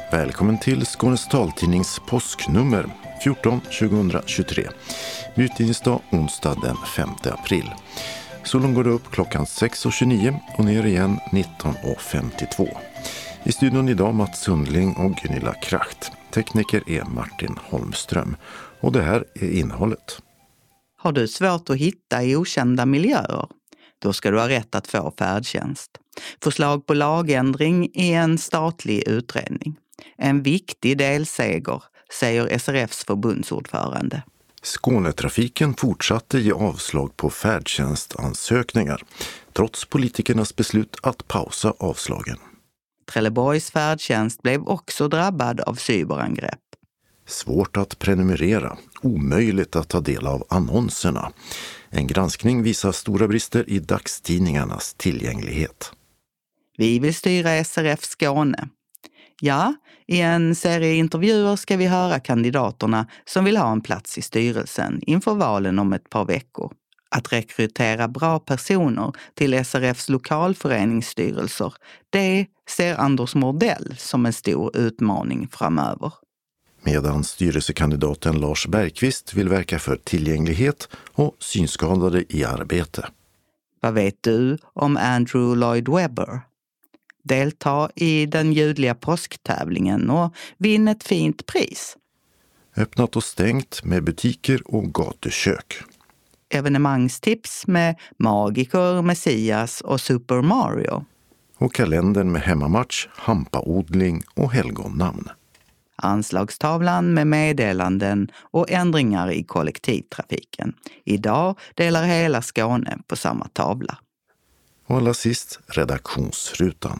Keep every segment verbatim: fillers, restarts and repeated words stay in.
Välkommen till Skånes taltidnings påsknummer fjorton tjugohundratjugotre. Utgivningsdag onsdag den femte april. Solen går upp klockan sex och tjugonio och ner igen nitton och femtiotvå. I studion idag Mats Sundling och Gunilla Kracht. Tekniker är Martin Holmström. Och det här är innehållet. Har du svårt att hitta i okända miljöer? Då ska du ha rätt att få färdtjänst. Förslag på lagändring är en statlig utredning. En viktig delseger, säger S R F:s förbundsordförande. Skånetrafiken fortsatte ge avslag på färdtjänstansökningar, trots politikernas beslut att pausa avslagen. Trelleborgs färdtjänst blev också drabbad av cyberangrepp. Svårt att prenumerera, omöjligt att ta del av annonserna. En granskning visar stora brister i dagstidningarnas tillgänglighet. Vi vill styra S R F Skåne. Ja, i en serie intervjuer ska vi höra kandidaterna som vill ha en plats i styrelsen inför valen om ett par veckor. Att rekrytera bra personer till S R F:s lokalföreningsstyrelser, det ser Anders Mordell som en stor utmaning framöver. Medan styrelsekandidaten Lars Bergqvist vill verka för tillgänglighet och synskadade i arbete. Vad vet du om Andrew Lloyd Webber? Delta i den ljudliga påsktävlingen och vinn ett fint pris. Öppnat och stängt med butiker och gatukök. Evenemangstips med Magiker, Messias och Super Mario. Och kalendern med hemmamatch, hampaodling och helgonnamn. Anslagstavlan med meddelanden och ändringar i kollektivtrafiken. Idag delar hela Skåne på samma tavla. Och allra sist redaktionsrutan.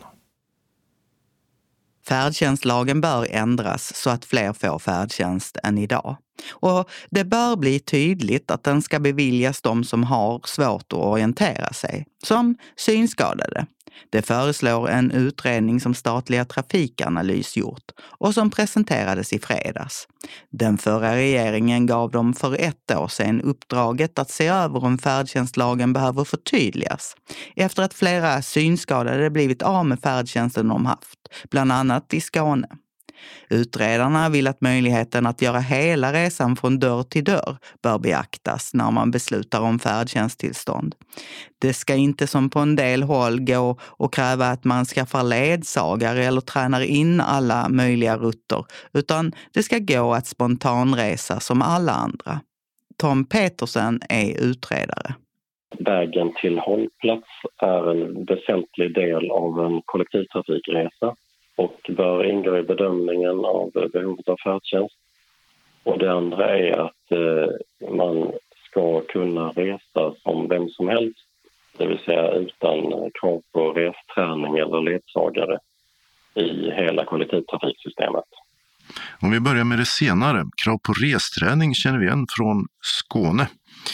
Färdtjänstlagen bör ändras så att fler får färdtjänst än idag. Och det bör bli tydligt att den ska beviljas de som har svårt att orientera sig, som synskadade. Det föreslår en utredning som statliga trafikanalys gjort och som presenterades i fredags. Den förra regeringen gav dem för ett år sedan uppdraget att se över om färdtjänstlagen behöver förtydligas efter att flera synskadade blivit av med färdtjänsten de haft, bland annat i Skåne. Utredarna vill att möjligheten att göra hela resan från dörr till dörr bör beaktas när man beslutar om färdtjänsttillstånd. Det ska inte som på en del håll gå och kräva att man skaffar ledsagare eller tränar in alla möjliga rutter, utan det ska gå att spontanresa som alla andra. Tom Petersen är utredare. Vägen till hållplats är en väsentlig del av en kollektivtrafikresa och bör ingå i bedömningen av behovet av färdtjänst. Och det andra är att eh, man ska kunna resa som vem som helst, det vill säga utan krav på resträning eller ledsagare i hela kollektivtrafiksystemet. Om vi börjar med det senare, krav på resträning känner vi igen från Skåne.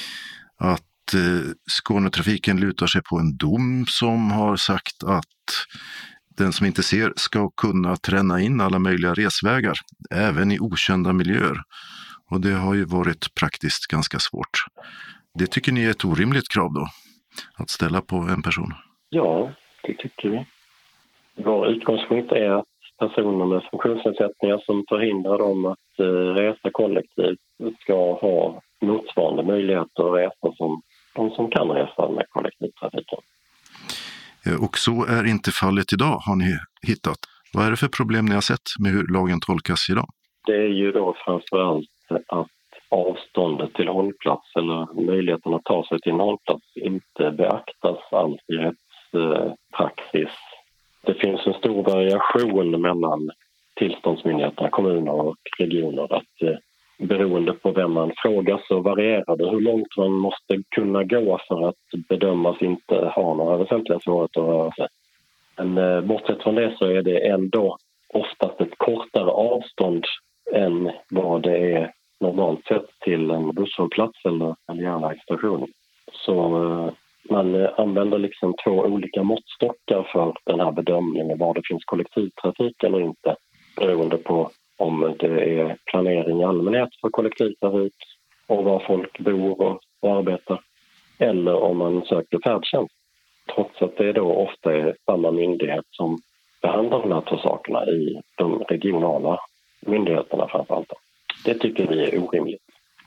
Att eh, Skånetrafiken lutar sig på en dom som har sagt att den som inte ser ska kunna träna in alla möjliga resvägar, även i okända miljöer. Och det har ju varit praktiskt ganska svårt. Det tycker ni är ett orimligt krav då, att ställa på en person? Ja, det tycker vi. Vår utgångspunkt är att personer med funktionsnedsättningar som förhindrar dem att eh, resa kollektivt ska ha motsvarande möjligheter att resa som de som kan resa med kollektivtrafiken. Och så är inte fallet idag, har ni hittat. Vad är det för problem ni har sett med hur lagen tolkas idag? Det är ju då framförallt att avståndet till hållplats eller möjligheten att ta sig till en hållplats inte beaktas alls i rättspraxis. Det finns en stor variation mellan tillståndsmyndigheterna, kommuner och regioner. Att beroende på vem man frågar så varierar det hur långt man måste kunna gå för att bedömas inte ha några väsentliga svårigheter att röra sig. Men eh, bortsett från det så är det ändå oftast ett kortare avstånd än vad det är normalt sett till en busshållplats eller en järnvägsstation. Så eh, man använder liksom två olika måttstockar för den här bedömningen var det finns kollektivtrafik eller inte, beroende på om det är planering i allmänhet för kollektivtrafik och var folk bor och arbetar, eller om man söker färdtjänst. Trots att det då ofta är samma myndighet som behandla de här två sakerna i de regionala myndigheterna framförallt. Det tycker vi är orimligt.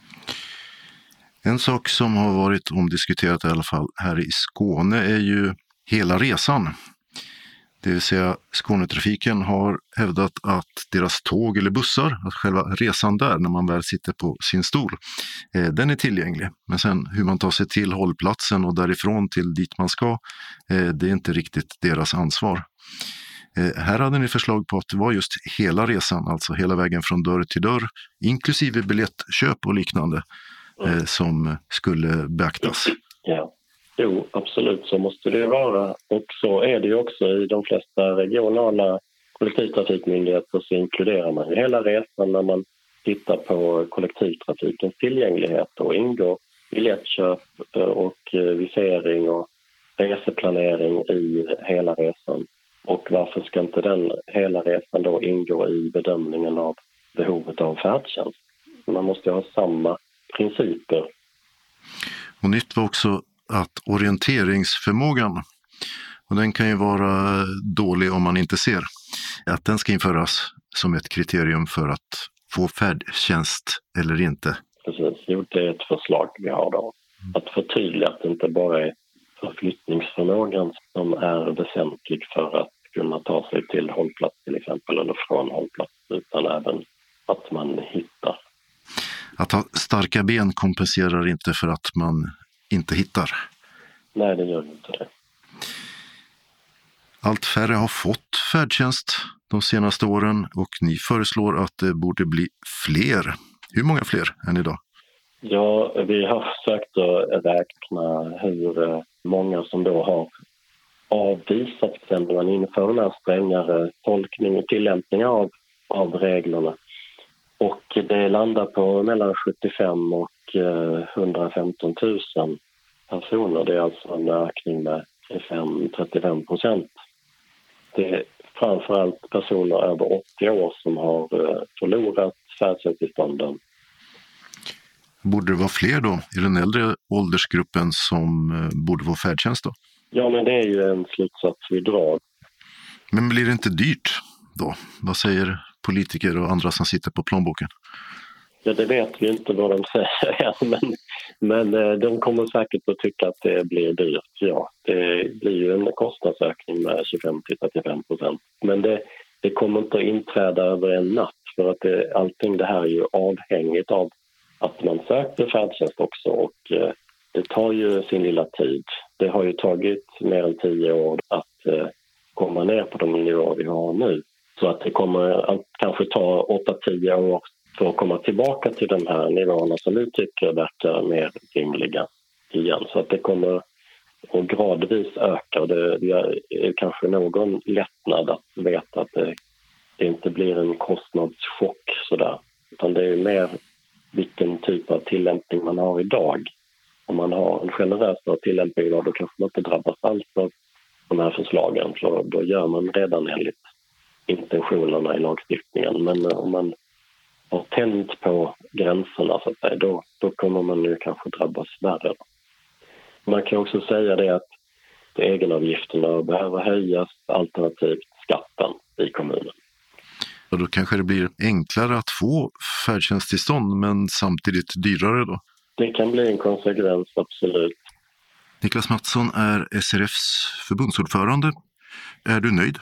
En sak som har varit omdiskuterat i alla fall här i Skåne är ju hela resan. Det vill säga Skånetrafiken har hävdat att deras tåg eller bussar, att själva resan där när man väl sitter på sin stol, eh, den är tillgänglig. Men sen hur man tar sig till hållplatsen och därifrån till dit man ska, eh, det är inte riktigt deras ansvar. Eh, här hade ni förslag på att det var just hela resan, alltså hela vägen från dörr till dörr, inklusive biljettköp och liknande, eh, som skulle beaktas. Ja. Jo, absolut, så måste det vara. Och så är det ju också i de flesta regionala kollektivtrafikmyndigheter, så inkluderar man ju hela resan när man tittar på kollektivtrafikens tillgänglighet, och ingår biljettköp och visering och reseplanering i hela resan. Och varför ska inte den hela resan då ingå i bedömningen av behovet av färdtjänst? Man måste ha samma principer. Och nytt var också att orienteringsförmågan, och den kan ju vara dålig om man inte ser, att den ska införas som ett kriterium för att få färdtjänst eller inte. Precis, jo, det är ett förslag vi har då. Att förtydliga att det inte bara är förflyttningsförmågan som är väsentlig för att kunna ta sig till hållplats till exempel, eller från hållplats, utan även att man hittar. Att ha starka ben kompenserar inte för att man inte hittar. Nej, det gör inte det. Allt färre har fått färdtjänst de senaste åren och ni föreslår att det borde bli fler. Hur många fler än idag? Ja, vi har försökt att räkna hur många som då har avvisats sen när man inför den här strängare tolkning och tillämpning av, av reglerna. Och det landar på mellan sjuttiofem och hundrafemton tusen personer. Det är alltså en ökning med tjugofem till trettiofem procent. Det är framförallt personer över åttio år som har förlorat färdtjänsttillstånden. Borde det vara fler då i den äldre åldersgruppen som borde få färdtjänst då? Ja, men det är ju en slutsats vi drar. Men blir det inte dyrt då? Vad säger politiker och andra som sitter på plånboken? Ja, det vet vi inte vad de säger, men, men de kommer säkert att tycka att det blir dyrt. Ja, det blir ju en kostnadsökning med tjugofem till trettiofem procent. Men det, det kommer inte att inträda över en natt, för att det, allting det här är ju avhängigt av att man söker färdtjänst också, och eh, det tar ju sin lilla tid. Det har ju tagit mer än tio år att eh, komma ner på de nivåer vi har nu. Så att det kommer att kanske ta åtta till tio år för att komma tillbaka till de här nivåerna som vi tycker verkar mer rimliga igen. Så att det kommer att gradvis öka. Det, det är kanske någon lättnad att veta att det, det inte blir en kostnadschock sådär. Utan det är mer vilken typ av tillämpning man har idag. Om man har en generösare tillämpning idag, då kanske man inte drabbas alls av de här förslagen. För då gör man redan enligt intentionerna i lagstiftningen. Men om man har tänt på gränserna så att säga, då, då kommer man nu kanske drabbas värre. Man kan också säga det att egenavgifterna behöver höjas, alternativt skatten i kommunen. Och då kanske det blir enklare att få färdtjänsttillstånd men samtidigt dyrare då? Det kan bli en konsekvens, absolut. Niklas Mattsson är S R F:s förbundsordförande. Är du nöjd?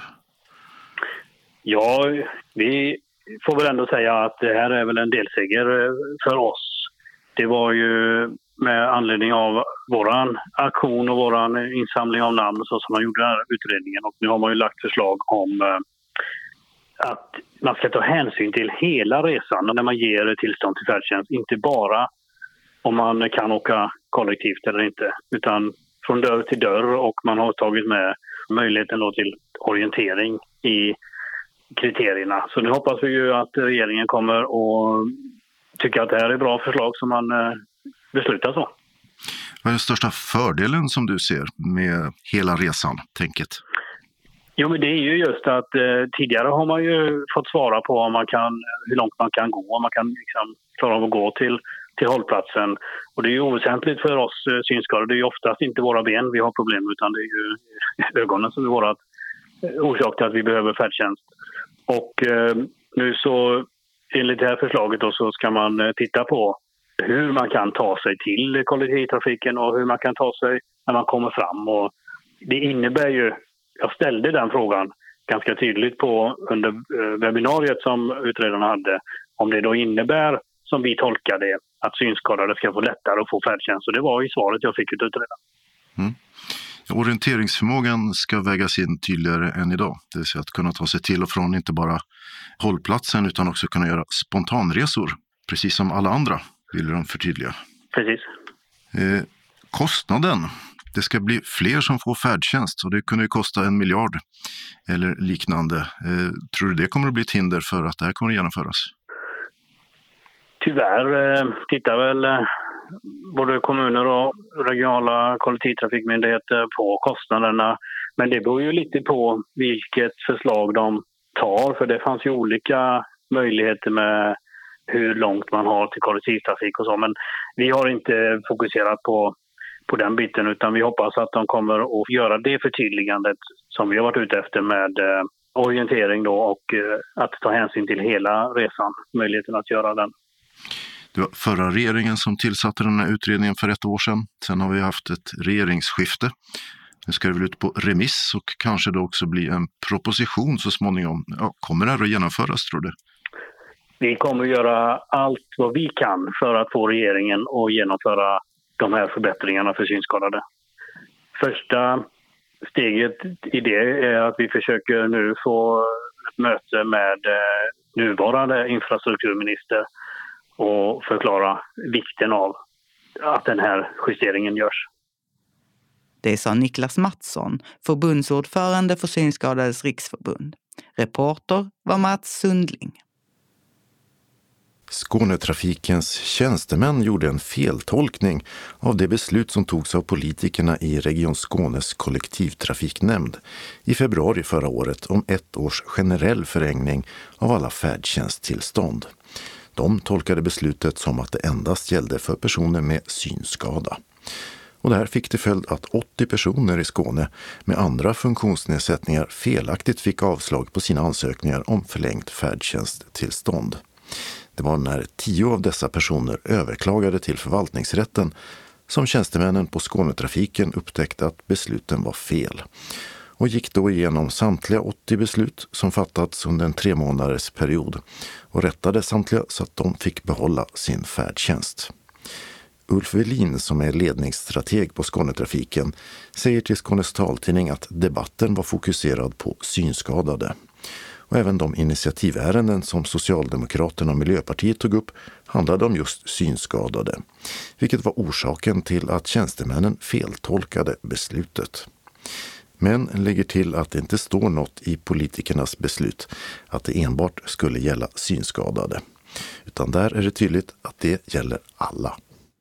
Ja, vi får väl ändå säga att det här är väl en delseger för oss. Det var ju med anledning av våran aktion och våran insamling av namn så som man gjorde den här utredningen. Och nu har man ju lagt förslag om att man ska ta hänsyn till hela resan när man ger tillstånd till färdtjänst. Inte bara om man kan åka kollektivt eller inte, utan från dörr till dörr, och man har tagit med möjligheten då till orientering i kriterierna. Så nu hoppas vi ju att regeringen kommer att tycka att det här är bra förslag som man beslutar så. Vad är den största fördelen som du ser med hela resan, tänket? Jo, men det är ju just att eh, tidigare har man ju fått svara på om man kan, hur långt man kan gå, om man kan liksom klara av att gå till, till hållplatsen. Och det är ju oväsentligt för oss eh, synskadade. Det är ju oftast inte våra ben vi har problem, utan det är ju ögonen som är vårat orsak till att vi behöver färdtjänst. Och eh, nu så enligt det här förslaget då, så ska man eh, titta på hur man kan ta sig till kollektivtrafiken och hur man kan ta sig när man kommer fram. Och det innebär ju, jag ställde den frågan ganska tydligt på under eh, webbinariet som utredarna hade, om det då innebär, som vi tolkar det, att synskadade ska få lättare att få färdtjänst. Och det var i svaret jag fick ut utredaren. Mm. Orienteringsförmågan ska vägas in tydligare än idag. Det vill säga att kunna ta sig till och från inte bara hållplatsen utan också kunna göra spontanresor. Precis som alla andra vill de förtydliga. Precis. Eh, kostnaden. Det ska bli fler som får färdtjänst och det kunde ju kosta en miljard eller liknande. Eh, tror du det kommer att bli ett hinder för att det här kommer att genomföras? Tyvärr eh, tittar väl eh, både kommuner och regionala kollektivtrafikmyndigheter på kostnaderna. Men det beror ju lite på vilket förslag de tar. För det fanns ju olika möjligheter med hur långt man har till kollektivtrafik och så. Men vi har inte fokuserat på, på den biten, utan vi hoppas att de kommer att göra det förtydligandet som vi har varit ute efter med eh, orientering då, och eh, att ta hänsyn till hela resan, möjligheten att göra den. Det var förra regeringen som tillsatte den här utredningen för ett år sedan. Sen har vi haft ett regeringsskifte. Nu ska det väl ut på remiss och kanske då också bli en proposition så småningom. Ja, kommer det här att genomföras, tror du? Vi kommer att göra allt vad vi kan för att få regeringen att genomföra de här förbättringarna för synskadade. Första steget i det är att vi försöker nu få ett möte med nuvarande infrastrukturminister och förklara vikten av att den här justeringen görs. Det sa Niklas Mattsson, förbundsordförande för Synskadades riksförbund. Reporter var Mats Sundling. Skånetrafikens tjänstemän gjorde en feltolkning av det beslut som togs av politikerna i Region Skånes kollektivtrafiknämnd i februari förra året om ett års generell förlängning av alla färdtjänsttillstånd. De tolkade beslutet som att det endast gällde för personer med synskada. Och det här fick till följd att åttio personer i Skåne med andra funktionsnedsättningar felaktigt fick avslag på sina ansökningar om förlängt färdtjänsttillstånd. Det var när tio av dessa personer överklagade till förvaltningsrätten som tjänstemännen på Skånetrafiken upptäckte att besluten var fel och gick då igenom samtliga åttio beslut som fattats under en tre månaders period och rättade samtliga så att de fick behålla sin färdtjänst. Ulf Velin, som är ledningsstrateg på Skånetrafiken, säger till Skånes taltidning att debatten var fokuserad på synskadade. Och även de initiativärenden som Socialdemokraterna och Miljöpartiet tog upp handlade om just synskadade, vilket var orsaken till att tjänstemännen feltolkade beslutet. Men lägger till att det inte står något i politikernas beslut att det enbart skulle gälla synskadade, utan där är det tydligt att det gäller alla.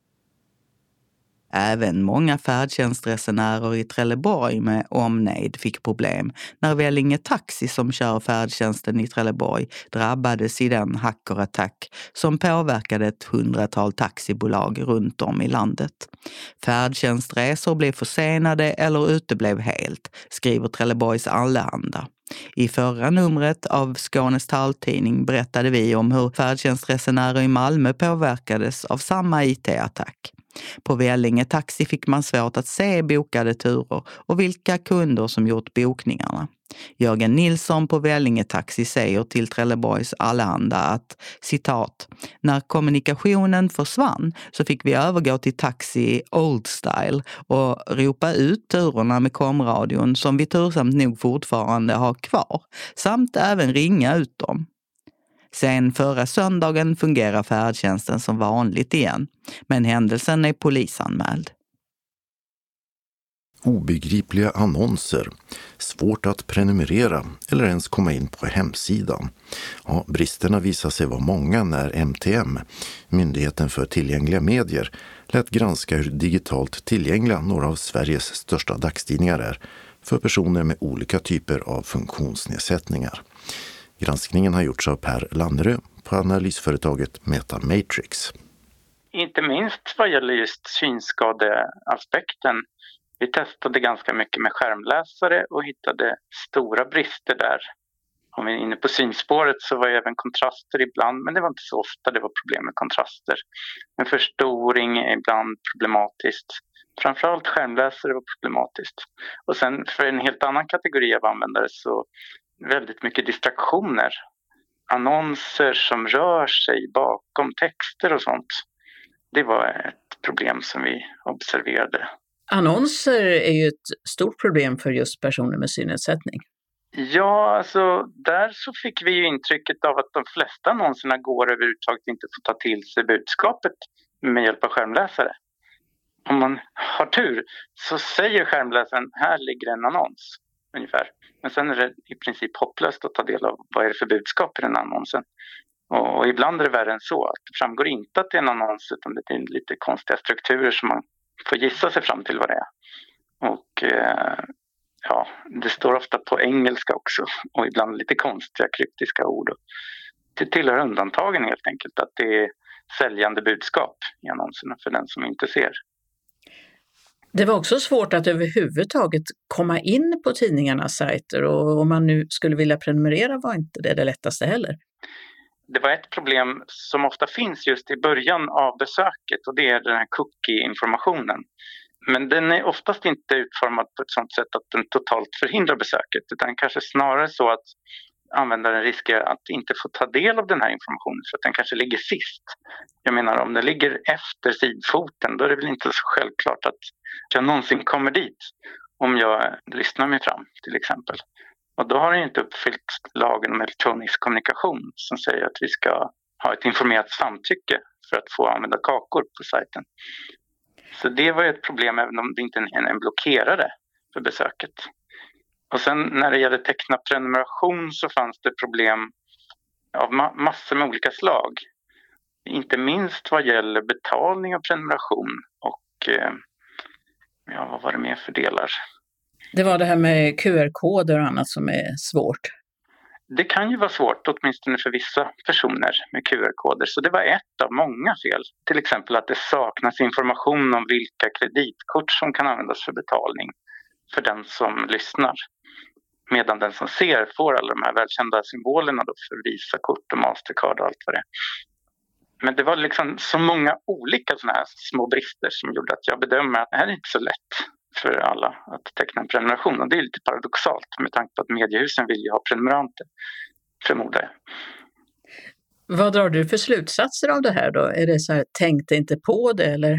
Även många färdtjänstresenärer i Trelleborg med omnejd fick problem när Vellinge Taxi, som kör färdtjänsten i Trelleborg, drabbades i den hackerattack som påverkade ett hundratal taxibolag runt om i landet. Färdtjänstresor blev försenade eller uteblev helt, skriver Trelleborgs Allehanda. I förra numret av Skånes taltidning berättade vi om hur färdtjänstresenärer i Malmö påverkades av samma I T-attack. På Vellinge Taxi fick man svårt att se bokade turer och vilka kunder som gjort bokningarna. Jörgen Nilsson på Vellinge Taxi säger till Trelleborgs Allehanda att, citat, när kommunikationen försvann så fick vi övergå till taxi old style och ropa ut turerna med komradion som vi tursamt nog fortfarande har kvar, samt även ringa ut dem. Sen förra söndagen fungerar färdtjänsten som vanligt igen, men händelsen är polisanmäld. Obegripliga annonser, svårt att prenumerera eller ens komma in på hemsidan. Ja, bristerna visar sig vara många när M T M, Myndigheten för tillgängliga medier, lät granska hur digitalt tillgängliga några av Sveriges största dagstidningar är för personer med olika typer av funktionsnedsättningar. Granskningen har gjorts av Per Lannerö på analysföretaget Metamatrix. Inte minst vad gäller just synskadeaspekten Vi testade ganska mycket med skärmläsare och hittade stora brister där. Om vi är inne på synspåret så var ju även kontraster ibland, men det var inte så ofta det var problem med kontraster. Men förstoring är ibland problematiskt. Framförallt skärmläsare var problematiskt. Och sen för en helt annan kategori av användare så väldigt mycket distraktioner. Annonser som rör sig bakom texter och sånt. Det var ett problem som vi observerade. Annonser är ju ett stort problem för just personer med synnedsättning. Ja, alltså där så fick vi ju intrycket av att de flesta annonserna går överhuvudtaget inte får ta till sig budskapet med hjälp av skärmläsare. Om man har tur så säger skärmläsaren, här ligger en annons ungefär. Men sen är det i princip hopplöst att ta del av vad är det för budskap i den annonsen. Och, och ibland är det värre än så. Att det framgår inte att det är en annons utan det är lite konstiga strukturer som man får gissa sig fram till vad det är. Och eh, ja, det står ofta på engelska också. Och ibland lite konstiga kryptiska ord. Det tillhör undantagen helt enkelt att det är säljande budskap i annonserna för den som inte ser. Det var också svårt att överhuvudtaget komma in på tidningarnas sajter och om man nu skulle vilja prenumerera var inte det det lättaste heller. Det var ett problem som ofta finns just i början av besöket och det är den här cookie-informationen. Men den är oftast inte utformad på ett sådant sätt att den totalt förhindrar besöket utan kanske snarare så att användaren riskerar att inte få ta del av den här informationen för att den kanske ligger sist. Jag menar om den ligger efter sidfoten då är det väl inte så självklart att jag någonsin kommer dit om jag lyssnar mig fram till exempel. Och då har det inte uppfyllt lagen om elektronisk kommunikation som säger att vi ska ha ett informerat samtycke för att få använda kakor på sajten. Så det var ju ett problem även om det inte är en blockerare för besöket. Och sen när det gäller teckna prenumeration så fanns det problem av ma- massor med olika slag. Inte minst vad gäller betalning av prenumeration och eh, ja, vad var det mer för delar? Det var det här med Q R-koder och annat som är svårt. Det kan ju vara svårt, åtminstone för vissa personer med Q R-koder. Så det var ett av många fel. Till exempel att det saknas information om vilka kreditkort som kan användas för betalning för den som lyssnar. Medan den som ser får alla de här välkända symbolerna då för Visa-kort och Mastercard och allt vad det är. Men det var liksom så många olika såna här små brister som gjorde att jag bedömer att det här är inte så lätt för alla att teckna en prenumeration. Och det är lite paradoxalt med tanke på att mediehusen vill ju ha prenumeranter, förmodar jag. Vad drar du för slutsatser av det här då? Är det så här, tänkte inte på det eller?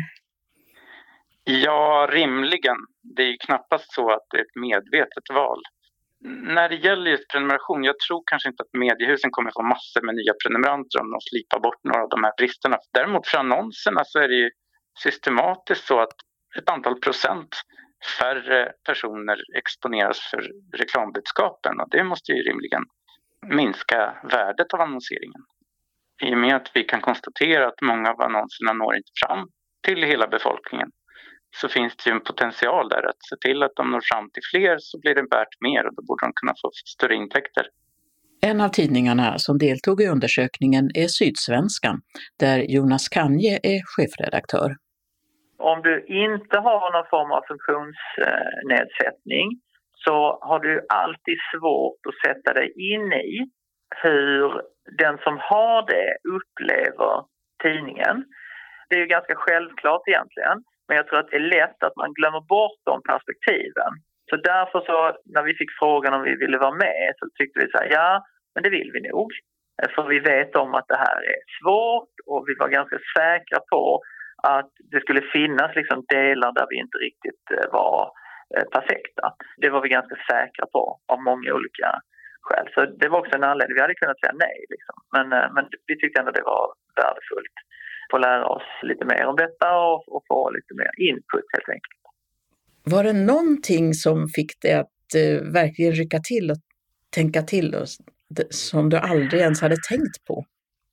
Ja, rimligen. Det är ju knappast så att det är ett medvetet val. När det gäller just prenumeration, jag tror kanske inte att mediehusen kommer få massor med nya prenumeranter om de slipar bort några av de här bristerna. Däremot för annonserna så är det ju systematiskt så att ett antal procent färre personer exponeras för reklambudskapen och det måste ju rimligen minska värdet av annonseringen. I och med att vi kan konstatera att många av annonserna når inte fram till hela befolkningen så finns det ju en potential där att se till att de når fram till fler så blir det värt mer och då borde de kunna få större intäkter. En av tidningarna som deltog i undersökningen är Sydsvenskan där Jonas Kanje är chefredaktör. Om du inte har någon form av funktionsnedsättning så har du alltid svårt att sätta dig in i hur den som har det upplever tidningen. Det är ju ganska självklart egentligen, men jag tror att det är lätt att man glömmer bort de perspektiven. Så därför så när vi fick frågan om vi ville vara med så tyckte vi så här, ja, men det vill vi nog. För vi vet om att det här är svårt och vi var ganska säkra på att det skulle finnas liksom delar där vi inte riktigt var perfekta. Det var vi ganska säkra på av många olika skäl. Så det var också en anledning. Vi hade kunnat säga nej. Liksom. Men, men vi tyckte ändå det var värdefullt. Få lära oss lite mer om detta och, och få lite mer input helt enkelt. Var det någonting som fick dig att eh, verkligen rycka till och tänka till och, som du aldrig ens hade tänkt på?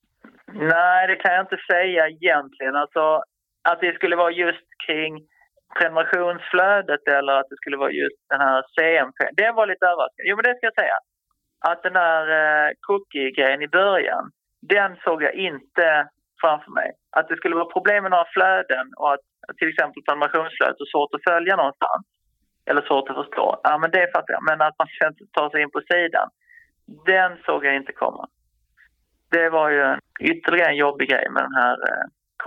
Nej, det kan jag inte säga egentligen. Alltså, att det skulle vara just kring prenumerationsflödet eller att det skulle vara just den här C M P. Det var lite överraskande. Jo, men det ska jag säga. Att den här eh, cookie-grejen i början, den såg jag inte framför mig. Att det skulle vara problem med några flöden och att till exempel prenumerationsflödet är svårt att följa någonstans. eller svårt att förstå. Ja, men det fattar jag. Men att man ska ta sig in på sidan, den såg jag inte komma. Det var ju en, ytterligare en jobbig grej med den här eh,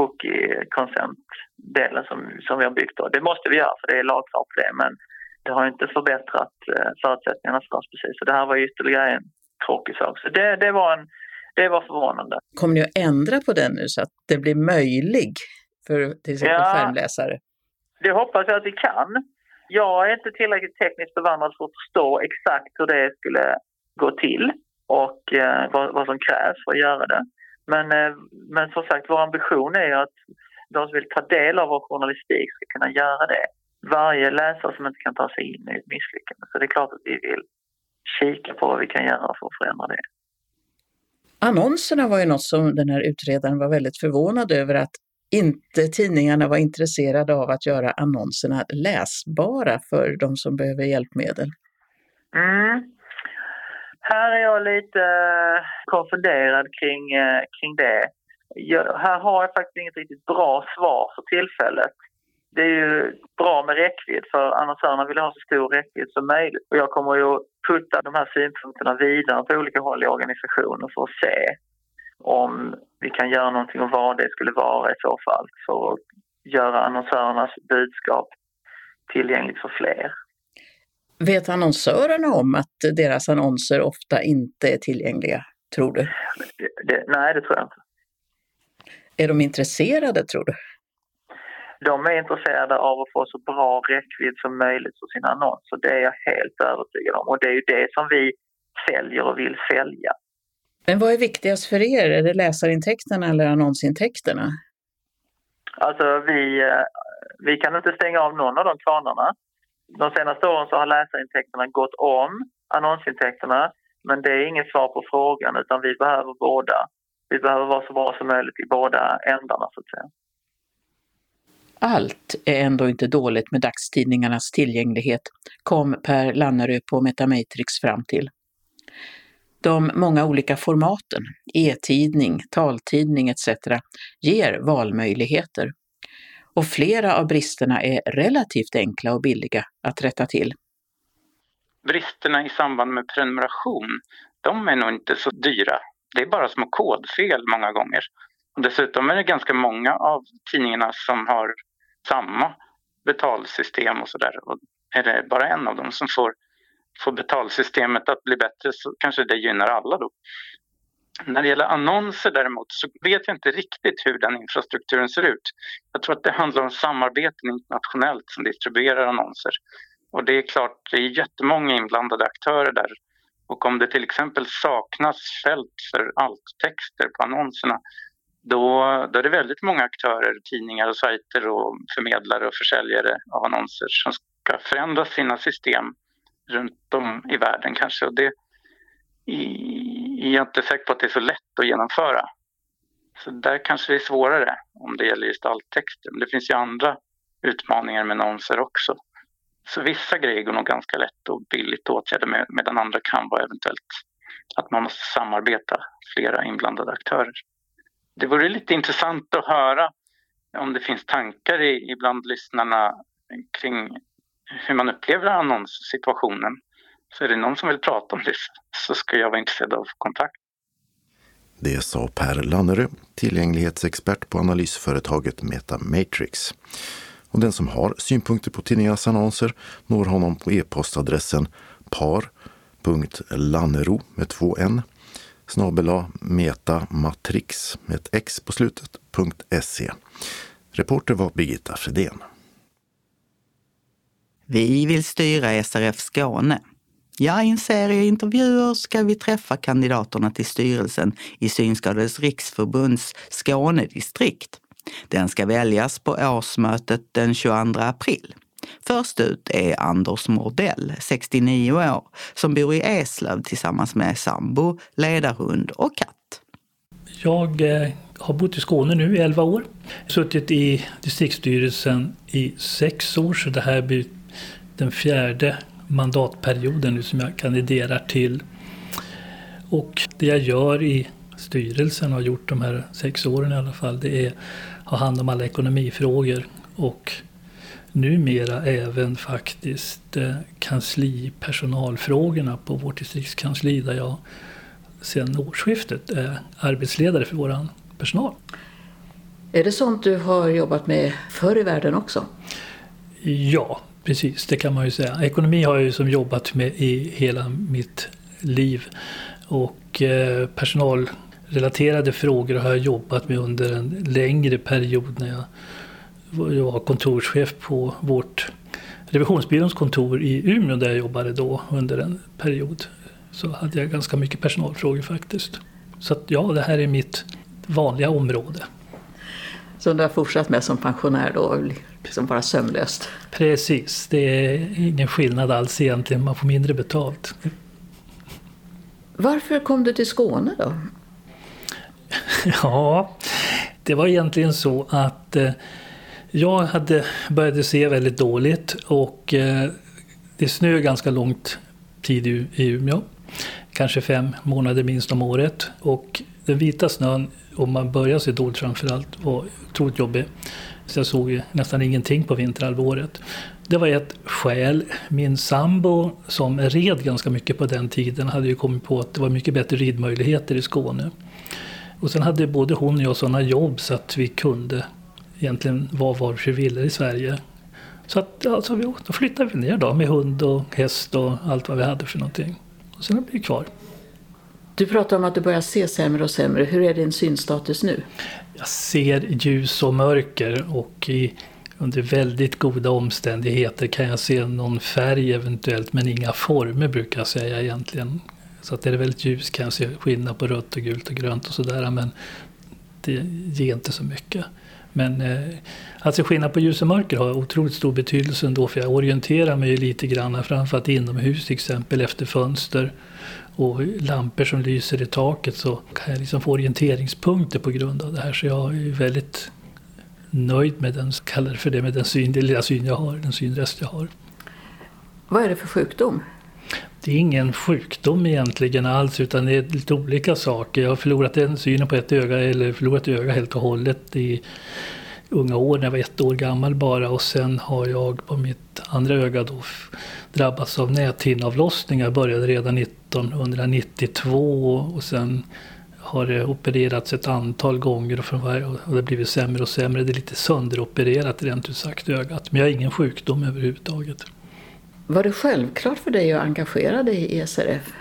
cookie-consent-delen som, som vi har byggt då. Det måste vi göra för det är lagkrav på det, men det har inte förbättrat eh, förutsättningarna för oss precis. Så det här var ytterligare en tråkig sak. Så det, det, var en, det var förvånande. Kommer ni att ändra på den nu så att det blir möjlig för till exempel ja, skärmläsare? Det hoppas jag att vi kan. Jag är inte tillräckligt tekniskt bevandrad för att förstå exakt hur det skulle gå till och eh, vad, vad som krävs för att göra det. Men, eh, men som sagt, vår ambition är att de som vill ta del av vår journalistik ska kunna göra det. Varje läsare som inte kan ta sig in i ett misslyckande. Så det är klart att vi vill kika på vad vi kan göra för att förändra det. Annonserna var ju något som den här utredaren var väldigt förvånad över, att inte tidningarna var intresserade av att göra annonserna läsbara för de som behöver hjälpmedel. Mm. Här är jag lite konfunderad kring, kring det. Jag, här har jag faktiskt inget riktigt bra svar för tillfället. Det är ju bra med räckvidd, för annonsörerna vill ha så stor räckvidd som möjligt. Och jag kommer ju putta de här synpunkterna vidare på olika håll i organisationen för att se om vi kan göra någonting och vad det skulle vara i så fall för att göra annonsörernas budskap tillgängligt för fler. Vet annonsörerna om att deras annonser ofta inte är tillgängliga, tror du? Det, det, nej, det tror jag inte. Är de intresserade, tror du? De är intresserade av att få så bra räckvidd som möjligt för sina annonser. Det är jag helt övertygad om. Och det är ju det som vi säljer och vill sälja. Men vad är viktigast för er? Är det läsarintäkterna eller annonsintäkterna? Alltså vi, vi kan inte stänga av någon av de kvarnarna. De senaste åren så har läsarintäkterna gått om annonsintäkterna. Men det är inget svar på frågan, utan vi behöver båda. Vi behöver vara så bra som möjligt i båda ändarna, så att säga. Allt är ändå inte dåligt med dagstidningarnas tillgänglighet, kom Per Lannerö på Metamatrix fram till. De många olika formaten, e-tidning, taltidning et cetera, ger valmöjligheter. Och flera av bristerna är relativt enkla och billiga att rätta till. Bristerna i samband med prenumeration, de är nog inte så dyra. Det är bara små kodfel många gånger. Och dessutom är det ganska många av tidningarna som har samma betalsystem och sådär. Och är det bara en av dem som får, får betalsystemet att bli bättre, så kanske det gynnar alla då. När det gäller annonser däremot så vet jag inte riktigt hur den infrastrukturen ser ut. Jag tror att det handlar om samarbeten internationellt som distribuerar annonser. Och det är klart, det är jättemånga inblandade aktörer där. Och om det till exempel saknas fält för alttexter på annonserna, Då, då är det väldigt många aktörer, tidningar och sajter och förmedlare och försäljare av annonser som ska förändra sina system runt om i världen kanske. Och det är jag inte säker på att det är så lätt att genomföra. Så där kanske det är svårare om det gäller just alttexter. Men det finns ju andra utmaningar med annonser också. Så vissa grejer går nog ganska lätt och billigt att åtgärda med, medan andra kan vara eventuellt att man måste samarbeta flera inblandade aktörer. Det vore lite intressant att höra om det finns tankar i, ibland lyssnarna kring hur man upplever annonssituationen. Så är det någon som vill prata om det, så ska jag vara intresserad av kontakt. Det sa Per Lannerö, tillgänglighetsexpert på analysföretaget Metamatrix. Och den som har synpunkter på tidningarnas annonser når honom på e-postadressen par.lannero med två n snabel-a metamatrix med ett x på slutet .se. Reporter var Birgitta Fredén. Vi vill styra S R F Skåne. Ja, i en serie intervjuer ska vi träffa kandidaterna till styrelsen i Synskadades riksförbunds Skånedistrikt. Den ska väljas på årsmötet den tjugoandra april. Först ut är Anders Mordell, sextionio år, som bor i Eslöv tillsammans med sambo, ledarhund och katt. Jag eh, har bott i Skåne nu i elva år. Suttit i distriktsstyrelsen i sex år, så det här blir den fjärde mandatperioden nu som jag kandiderar till. Och det jag gör i styrelsen och har gjort de här sex åren i alla fall, det är att ha hand om alla ekonomifrågor och numera även faktiskt eh, kanslipersonalfrågorna på vårt distriktskansli, där jag sedan årsskiftet är arbetsledare för vår personal. Är det sånt du har jobbat med förr i världen också? Ja, precis, det kan man ju säga. Ekonomi har jag ju som jobbat med i hela mitt liv, och eh, personalrelaterade frågor har jag jobbat med under en längre period när jag Jag var kontorschef på vårt revisionsbyråns kontor i Umeå, där jag jobbade då under en period. Så hade jag ganska mycket personalfrågor faktiskt. Så att, ja, det här är mitt vanliga område. Så du har fortsatt med som pensionär då, liksom bara sömlöst? Precis, det är ingen skillnad alls egentligen, man får mindre betalt. Varför kom du till Skåne då? Ja, det var egentligen så att eh, jag hade börjat se väldigt dåligt, och eh, det snö ganska långt tid i, i Umeå. Kanske fem månader minst om året. Och den vita snön, om man börjar se dåligt framförallt, var otroligt jobbig. Så jag såg nästan ingenting på vinterhalvåret. Det var ett skäl. Min sambo, som red ganska mycket på den tiden, hade ju kommit på att det var mycket bättre ridmöjligheter i Skåne. Och sen hade både hon och jag sådana jobb så att vi kunde egentligen var var vi ville i Sverige. Så att, alltså, då flyttade vi ner då med hund och häst och allt vad vi hade för någonting. Och sen har vi kvar. Du pratar om att du börjar se sämre och sämre. Hur är din synstatus nu? Jag ser ljus och mörker, och i, under väldigt goda omständigheter kan jag se någon färg eventuellt, men inga former brukar jag säga egentligen. Så att det är väldigt ljus kan jag se skillnad på rött och gult och grönt och sådär, men det ger inte så mycket. Men eh, alltså skillnad på ljus och mörker har otroligt stor betydelse ändå, för jag orienterar mig lite grann framförallt inomhus, till exempel efter fönster och lampor som lyser i taket, så kan jag liksom få orienteringspunkter på grund av det här. Så jag är väldigt nöjd med den, kallar för det, med den syn, den lilla syn jag har, den synrest jag har. Vad är det för sjukdom? Det är ingen sjukdom egentligen alls, utan det är lite olika saker. Jag har förlorat den synen på ett öga, eller förlorat öga helt och hållet i unga år när jag var ett år gammal bara. Och sen har jag på mitt andra öga då drabbats av näthinnavlossningar. Jag började redan nittonhundranittiotvå, och sen har det opererats ett antal gånger, och, varje, och det har blivit sämre och sämre. Det är lite sönderopererat rent ut sagt ögat, men jag har ingen sjukdom överhuvudtaget. Var det självklart för dig att engagera dig i S R F?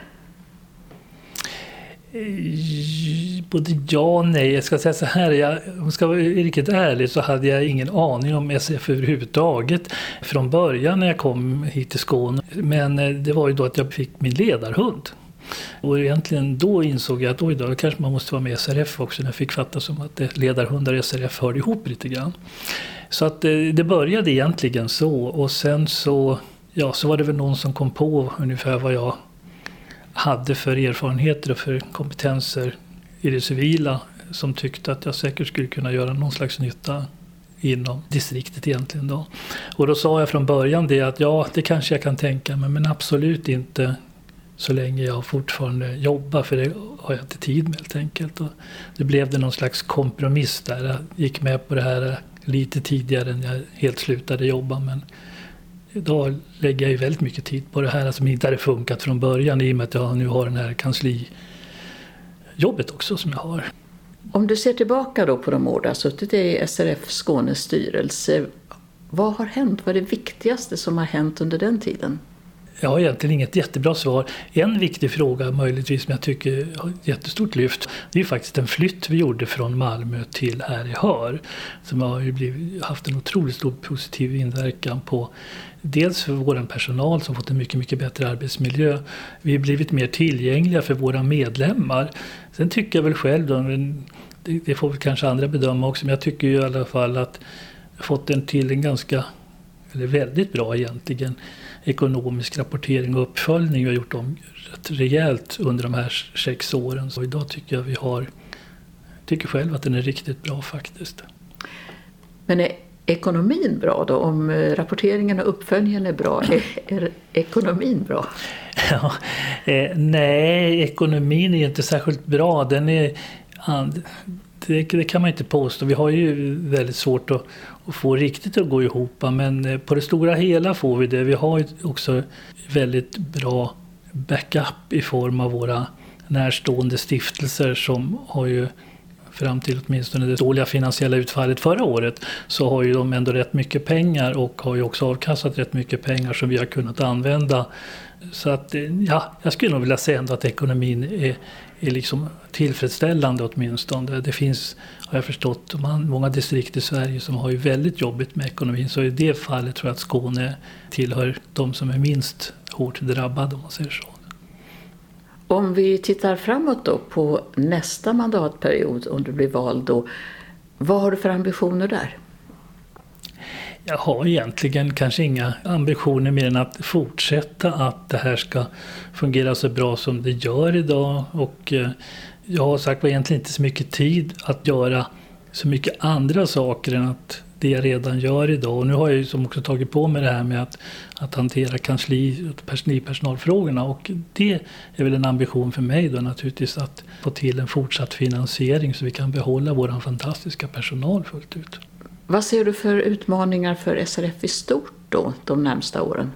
Både ja och nej. Jag ska säga så här, jag, om jag ska vara riktigt ärlig, så hade jag ingen aning om S R F överhuvudtaget från början när jag kom hit till Skåne. Men det var ju då att jag fick min ledarhund. Och egentligen då insåg jag att oj då, kanske man måste vara med i S R F också, när jag fick fatta som att ledarhundar och S R F hörde ihop lite grann. Så att det började egentligen så, och sen så Ja, så var det väl någon som kom på ungefär vad jag hade för erfarenheter och för kompetenser i det civila, som tyckte att jag säkert skulle kunna göra någon slags nytta inom distriktet egentligen då. Och då sa jag från början det att ja, det kanske jag kan tänka mig, men absolut inte så länge jag fortfarande jobbar, för det har jag inte tid med helt enkelt. Och det blev det någon slags kompromiss där. Jag gick med på det här lite tidigare än jag helt slutade jobba, men idag lägger jag ju väldigt mycket tid på det här som inte hade funkat från början, i och med att jag nu har den här kanslijobbet också som jag har. Om du ser tillbaka då på de år du har suttit i S R F Skånes styrelse, vad har hänt? Vad är det viktigaste som har hänt under den tiden? Jag har egentligen inget jättebra svar. En viktig fråga möjligtvis som jag tycker har ett jättestort lyft, det är faktiskt en flytt vi gjorde från Malmö till här i Hör, som har ju blivit, haft en otroligt stor positiv inverkan på dels för vår personal som fått en mycket, mycket bättre arbetsmiljö. Vi har blivit mer tillgängliga för våra medlemmar. Sen tycker jag väl själv, då, det, det får väl kanske andra bedöma också, men jag tycker ju i alla fall att jag fått en till en ganska, eller väldigt bra egentligen, ekonomisk rapportering och uppföljning. Vi har gjort dem rätt rejält under de här sex åren. Så idag tycker jag vi har, tycker själv att den är riktigt bra faktiskt. Men är ekonomin bra då? Om rapporteringen och uppföljningen är bra, är, är ekonomin bra? Ja, eh, nej, ekonomin är inte särskilt bra. Den är, det, det kan man inte påstå. Vi har ju väldigt svårt att, att få riktigt att gå ihop, men på det stora hela får vi det. Vi har ju också väldigt bra backup i form av våra närstående stiftelser som har ju fram till åtminstone det dåliga finansiella utfallet förra året, så har ju de ändå rätt mycket pengar och har ju också avkastat rätt mycket pengar som vi har kunnat använda. Så att, ja, jag skulle nog vilja säga ändå att ekonomin är, är liksom tillfredsställande åtminstone. Det finns, har jag förstått, många distrikt i Sverige som har ju väldigt jobbigt med ekonomin, så i det fallet tror jag att Skåne tillhör de som är minst hårt drabbade, om man säger så. Om vi tittar framåt då på nästa mandatperiod, om du blir vald då, vad har du för ambitioner där? Jag har egentligen kanske inga ambitioner mer än att fortsätta att det här ska fungera så bra som det gör idag. Och jag har sagt egentligen inte så mycket tid att göra så mycket andra saker än att det jag redan gör idag. Och nu har jag ju som också tagit på mig det här med att, att hantera kansli- och personalfrågorna. Och det är väl en ambition för mig då naturligtvis, att få till en fortsatt finansiering så vi kan behålla vår fantastiska personal fullt ut. Vad ser du för utmaningar för S R F i stort då de närmsta åren?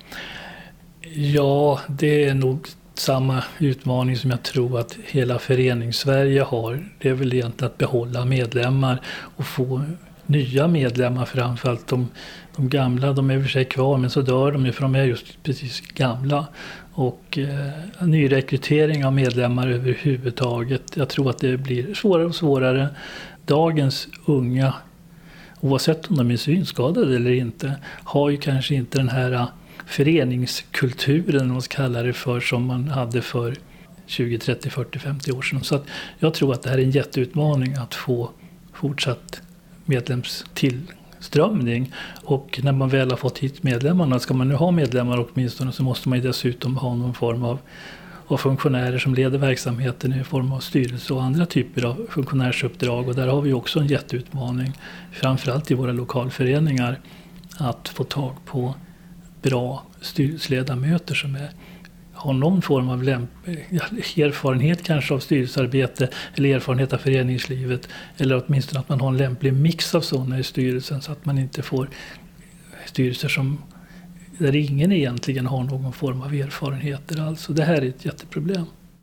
Ja, det är nog samma utmaning som jag tror att hela förenings-Sverige har. Det är väl egentligen att behålla medlemmar och få nya medlemmar, framförallt de, de gamla. De är i och för sig kvar, men så dör de ju för de är just precis gamla. Och eh, nyrekrytering av medlemmar överhuvudtaget. Jag tror att det blir svårare och svårare. Dagens unga, oavsett om de är synskadade eller inte, har ju kanske inte den här föreningskulturen, man ska kalla det för, som man hade för tjugo, trettio, fyrtio, femtio år sedan. Så att jag tror att det här är en jätteutmaning att få fortsatt medlemstillströmning. Och när man väl har fått hit medlemmarna, ska man nu ha medlemmar åtminstone, så måste man ju dessutom ha någon form av, av funktionärer som leder verksamheten i form av styrelse och andra typer av funktionärsuppdrag. Och där har vi också en jätteutmaning, framförallt i våra lokalföreningar, att få tag på bra styrelseledamöter som är, har någon form av lämp- erfarenhet kanske av styrelsearbete eller erfarenhet av föreningslivet, eller åtminstone att man har en lämplig mix av sådana i styrelsen, så att man inte får styrelser som, där ingen egentligen har någon form av erfarenheter alls. Det här är ett jätteproblem.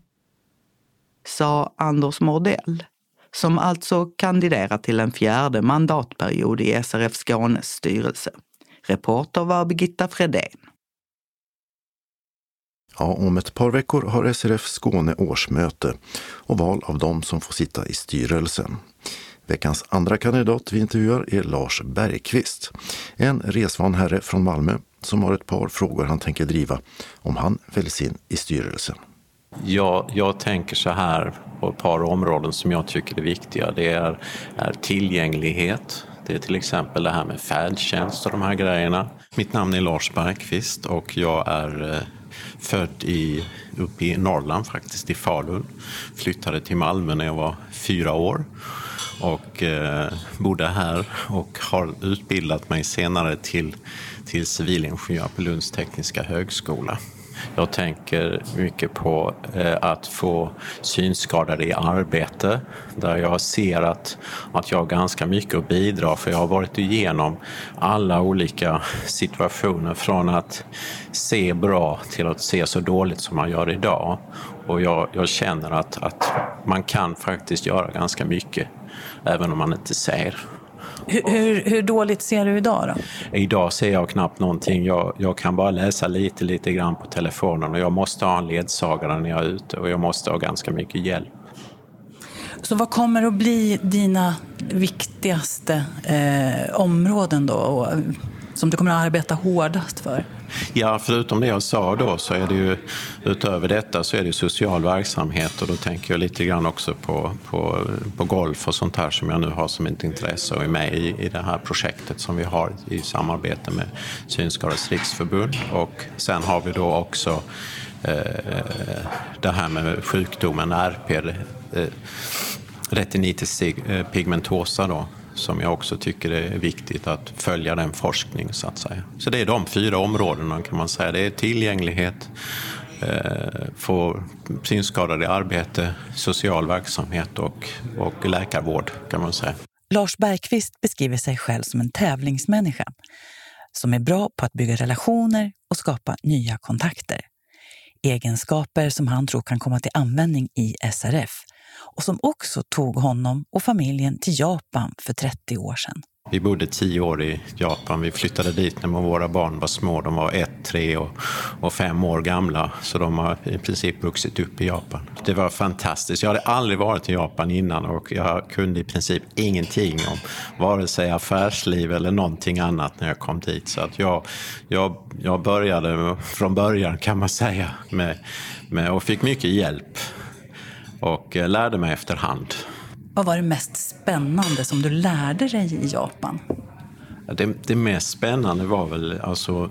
Sa Anders Mordell, som alltså kandiderar till en fjärde mandatperiod i S R F Skånes styrelse. Reporter var Birgitta Fredén. Ja, om ett par veckor har S R F Skåne årsmöte och val av dem som får sitta i styrelsen. Veckans andra kandidat vi intervjuar är Lars Bergqvist, en resvan herre från Malmö som har ett par frågor han tänker driva om han väljs in i styrelsen. Ja, jag tänker så här på ett par områden som jag tycker är viktiga. Det är, är tillgänglighet. Det är till exempel det här med färdtjänst och de här grejerna. Mitt namn är Lars Bergqvist och jag är eh, född i, uppe i Norrland faktiskt, i Falun. Flyttade till Malmö när jag var fyra år och eh, bodde här och har utbildat mig senare till, till civilingenjör på Lunds tekniska högskola. Jag tänker mycket på eh, att få synskadade i arbete, där jag ser att, att jag har ganska mycket att bidra, för jag har varit igenom alla olika situationer från att se bra till att se så dåligt som man gör idag. Och jag, jag känner att, att man kan faktiskt göra ganska mycket även om man inte ser. Hur, hur, hur dåligt ser du idag då? Idag ser jag knappt någonting. Jag, jag kan bara läsa lite, lite grann på telefonen och jag måste ha en ledsagare när jag är ute och jag måste ha ganska mycket hjälp. Så vad kommer att bli dina viktigaste eh, områden då, och, som du kommer att arbeta hårdast för? Ja, förutom det jag sa då, så är det ju, utöver detta så är det social verksamhet, och då tänker jag lite grann också på, på, på golf och sånt här som jag nu har som ett intresse och är med i, i det här projektet som vi har i samarbete med Synskadades riksförbund. Och sen har vi då också eh, det här med sjukdomen R P, eh, retinitis pigmentosa då, som jag också tycker är viktigt att följa den forskning så att säga. Så det är de fyra områdena kan man säga. Det är tillgänglighet, eh, få synskadade i arbete, social verksamhet och, och läkarvård kan man säga. Lars Bergqvist beskriver sig själv som en tävlingsmänniska som är bra på att bygga relationer och skapa nya kontakter. Egenskaper som han tror kan komma till användning i S R F och som också tog honom och familjen till Japan för trettio år sedan. Vi bodde tio år i Japan. Vi flyttade dit när våra barn var små. De var ett, tre och, och fem år gamla. Så de har i princip vuxit upp i Japan. Det var fantastiskt. Jag hade aldrig varit i Japan innan och jag kunde i princip ingenting om vare sig affärsliv eller någonting annat när jag kom dit. Så att jag, jag, jag började från början kan man säga med, med, och fick mycket hjälp och lärde mig efterhand. Vad var det mest spännande som du lärde dig i Japan? Det, det mest spännande var väl alltså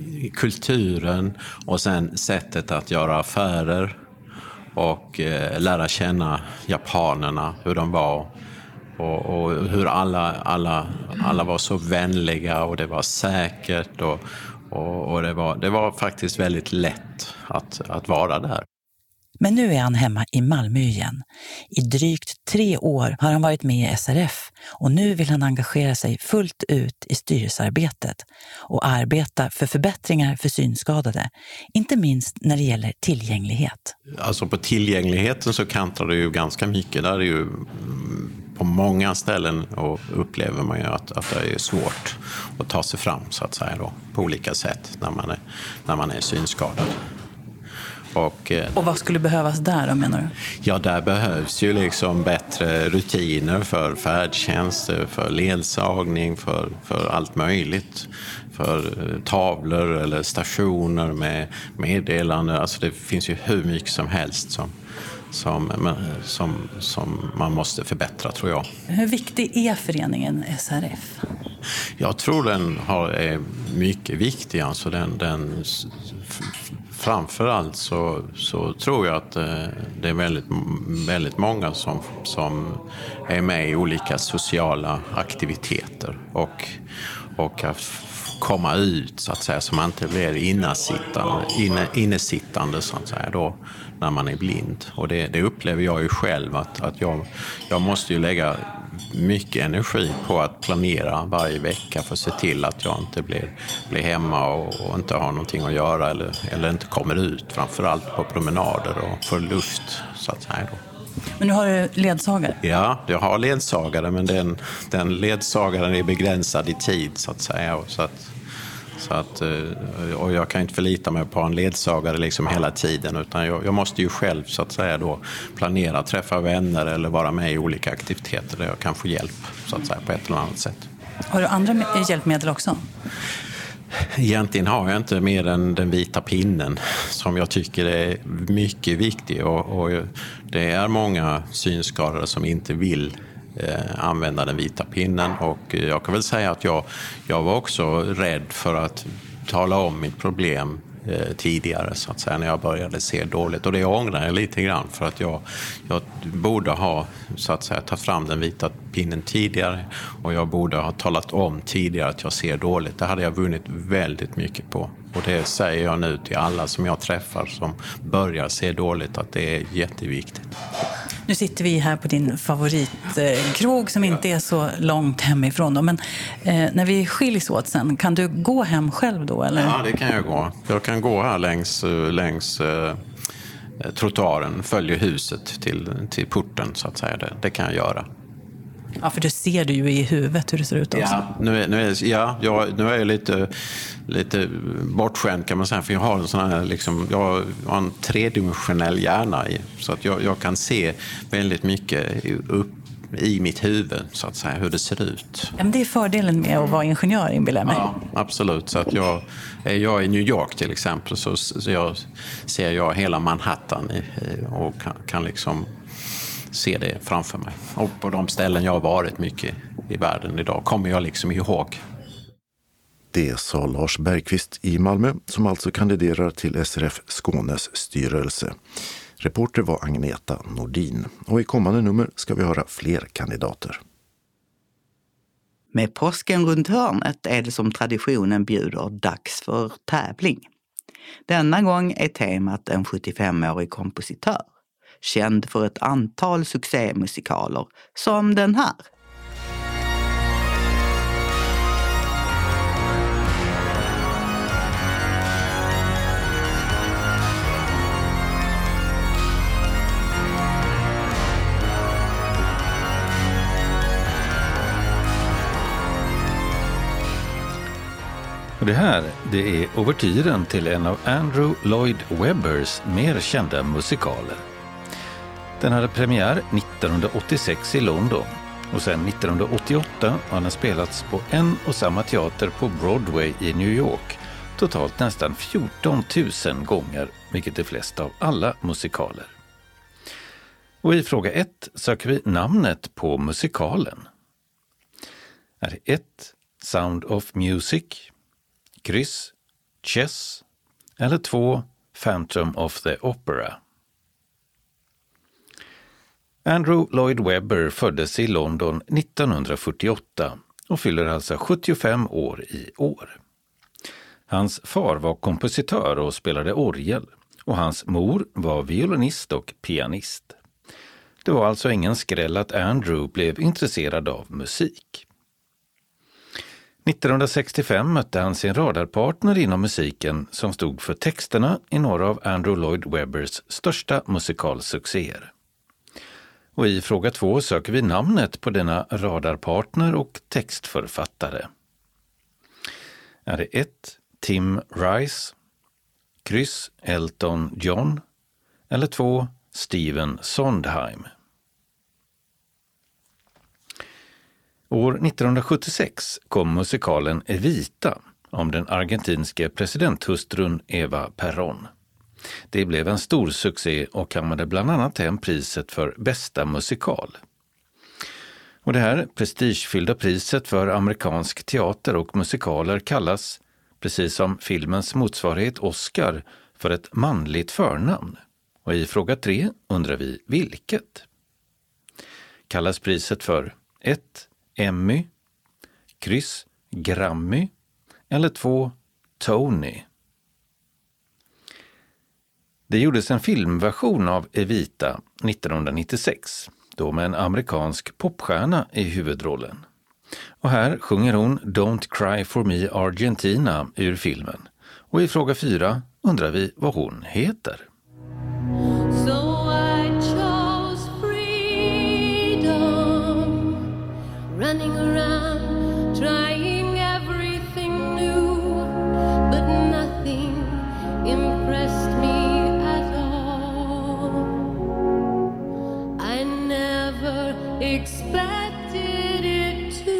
kulturen och sen sättet att göra affärer och eh, lära känna japanerna, hur de var och, och hur alla, alla, alla var så vänliga och det var säkert och, och, och det, var, det var faktiskt väldigt lätt att, att vara där. Men nu är han hemma i Malmö igen. I drygt tre år har han varit med i S R F och nu vill han engagera sig fullt ut i styrelsearbetet och arbeta för förbättringar för synskadade, inte minst när det gäller tillgänglighet. Alltså på tillgängligheten så kantrar det ju ganska mycket. Där är ju på många ställen och upplever man ju att, att det är svårt att ta sig fram så att säga då, på olika sätt när man är, när man är synskadad. Och, och vad skulle behövas där då, menar du? Ja, där behövs ju liksom bättre rutiner för färdtjänst, för ledsagning, för, för allt möjligt. För tavlor eller stationer med meddelanden. Alltså det finns ju hur mycket som helst som, som, som, som man måste förbättra, tror jag. Hur viktig är föreningen S R F? Jag tror den har, är mycket viktig. Alltså den... den Framförallt så, så tror jag att det är väldigt, väldigt många som, som är med i olika sociala aktiviteter och, och att komma ut så att säga, så man inte blir innesittande, inne, innesittande så att säga, då, när man är blind. Och det, det upplever jag ju själv att, att jag, jag måste ju lägga mycket energi på att planera varje vecka för att se till att jag inte blir, blir hemma och, och inte har någonting att göra eller, eller inte kommer ut, framförallt på promenader och får luft så att säga då. Men nu har du ledsagare? Ja, jag har ledsagare, men den, den ledsagaren är begränsad i tid så att säga. Så att, så att, och jag kan inte förlita mig på en ledsagare liksom hela tiden, utan jag, jag måste ju själv så att säga då planera, träffa vänner eller vara med i olika aktiviteter där jag kan få hjälp så att säga på ett eller annat sätt. Har du andra hjälpmedel också? Egentligen har jag inte mer än den vita pinnen som jag tycker är mycket viktig och, och det är många synskadade som inte vill eh, använda den vita pinnen och jag kan väl säga att jag, jag var också rädd för att tala om mitt problem eh, tidigare så att säga när jag började se dåligt och det ångrar jag lite grann för att jag, jag borde ha så att säga tagit fram den vita pinnen tidigare och jag borde ha talat om tidigare att jag ser dåligt. Det hade jag vunnit väldigt mycket på och det säger jag nu till alla som jag träffar som börjar se dåligt att det är jätteviktigt. Nu sitter vi här på din favoritkrog som inte är så långt hemifrån då. Men eh, när vi skiljs åt sen, kan du gå hem själv då? Eller? Ja, det kan jag gå. Jag kan gå här längs, längs eh, trottoaren, följer huset till, till porten så att säga. Det, det kan jag göra. Ja, för du ser du ju i huvudet hur det ser ut också. Ja, nu är, nu är, ja, jag, nu är jag lite, lite bortskämd kan man säga. För jag har en sån här, liksom, jag har en tredimensionell hjärna i. Så att jag, jag kan se väldigt mycket upp i mitt huvud så att säga, hur det ser ut. Ja, men det är fördelen med att vara ingenjör, inbillar mig. Ja, absolut. Så att jag, är jag i New York till exempel så, så jag, ser jag hela Manhattan i, och kan, kan liksom se det framför mig. Och på de ställen jag har varit mycket i världen idag kommer jag liksom ihåg. Det sa Lars Bergqvist i Malmö som alltså kandiderar till S R F Skånes styrelse. Reporter var Agneta Nordin och i kommande nummer ska vi höra fler kandidater. Med påsken runt hörnet är det som traditionen bjuder dags för tävling. Denna gång är temat en sjuttiofemårig kompositör, känd för ett antal succémusikaler som den här. Och det här, det är ouvertyren till en av Andrew Lloyd Webbers mer kända musikaler. Den hade premiär nittonhundraåttiosex i London och sedan nittonhundraåttioåtta har den spelats på en och samma teater på Broadway i New York totalt nästan fjorton tusen gånger, vilket är flest av alla musikaler. Och i fråga ett söker vi namnet på musikalen. Är det ett Sound of Music, kryss, Chess eller två Phantom of the Opera? Andrew Lloyd Webber föddes i London nittonhundrafyrtioåtta och fyller alltså sjuttiofem år i år. Hans far var kompositör och spelade orgel och hans mor var violinist och pianist. Det var alltså ingen skräll att Andrew blev intresserad av musik. nittonhundrasextiofem mötte han sin radarpartner inom musiken som stod för texterna i några av Andrew Lloyd Webbers största musikalsuccéer. Och i fråga två söker vi namnet på denna radarpartner och textförfattare. Är det ett Tim Rice, kryss Elton John eller två Stephen Sondheim? År nittonhundrasjuttiosex kom musikalen Evita om den argentinske presidenthustrun Eva Perón. Det blev en stor succé och kammade bland annat hem priset för bästa musikal. Och det här prestigefyllda priset för amerikansk teater och musikaler kallas, precis som filmens motsvarighet Oscar, för ett manligt förnamn. Och i fråga tre undrar vi vilket. Kallas priset för ett Emmy, kryss Grammy eller två Tony? Det gjordes en filmversion av Evita nittonhundranittiosex, då med en amerikansk popstjärna i huvudrollen. Och här sjunger hon Don't Cry For Me Argentina ur filmen. Och i fråga fyra undrar vi vad hon heter. So I chose freedom, running around, trying everything new, but nothing impressed me at all. I never expected it to.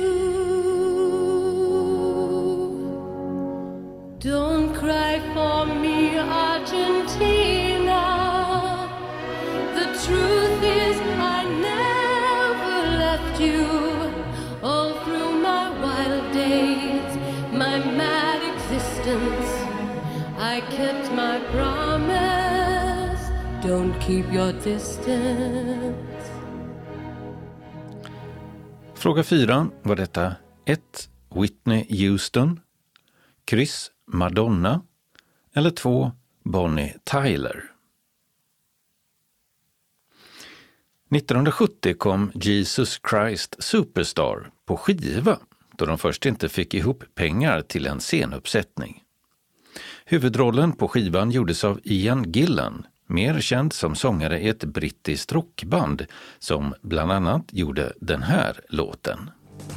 Don't cry for me, Argentina. The truth is I never left you. All through my wild days, my mad existence, I kept my promise. Don't keep your distance. Fråga fyra var detta ett Whitney Houston, kryss Madonna eller två Bonnie Tyler. nittonhundrasjuttio kom Jesus Christ Superstar på skiva, då de först inte fick ihop pengar till en scenuppsättning. Huvudrollen på skivan gjordes av Ian Gillan, mer känd som sångare i ett brittiskt rockband som bland annat gjorde den här låten.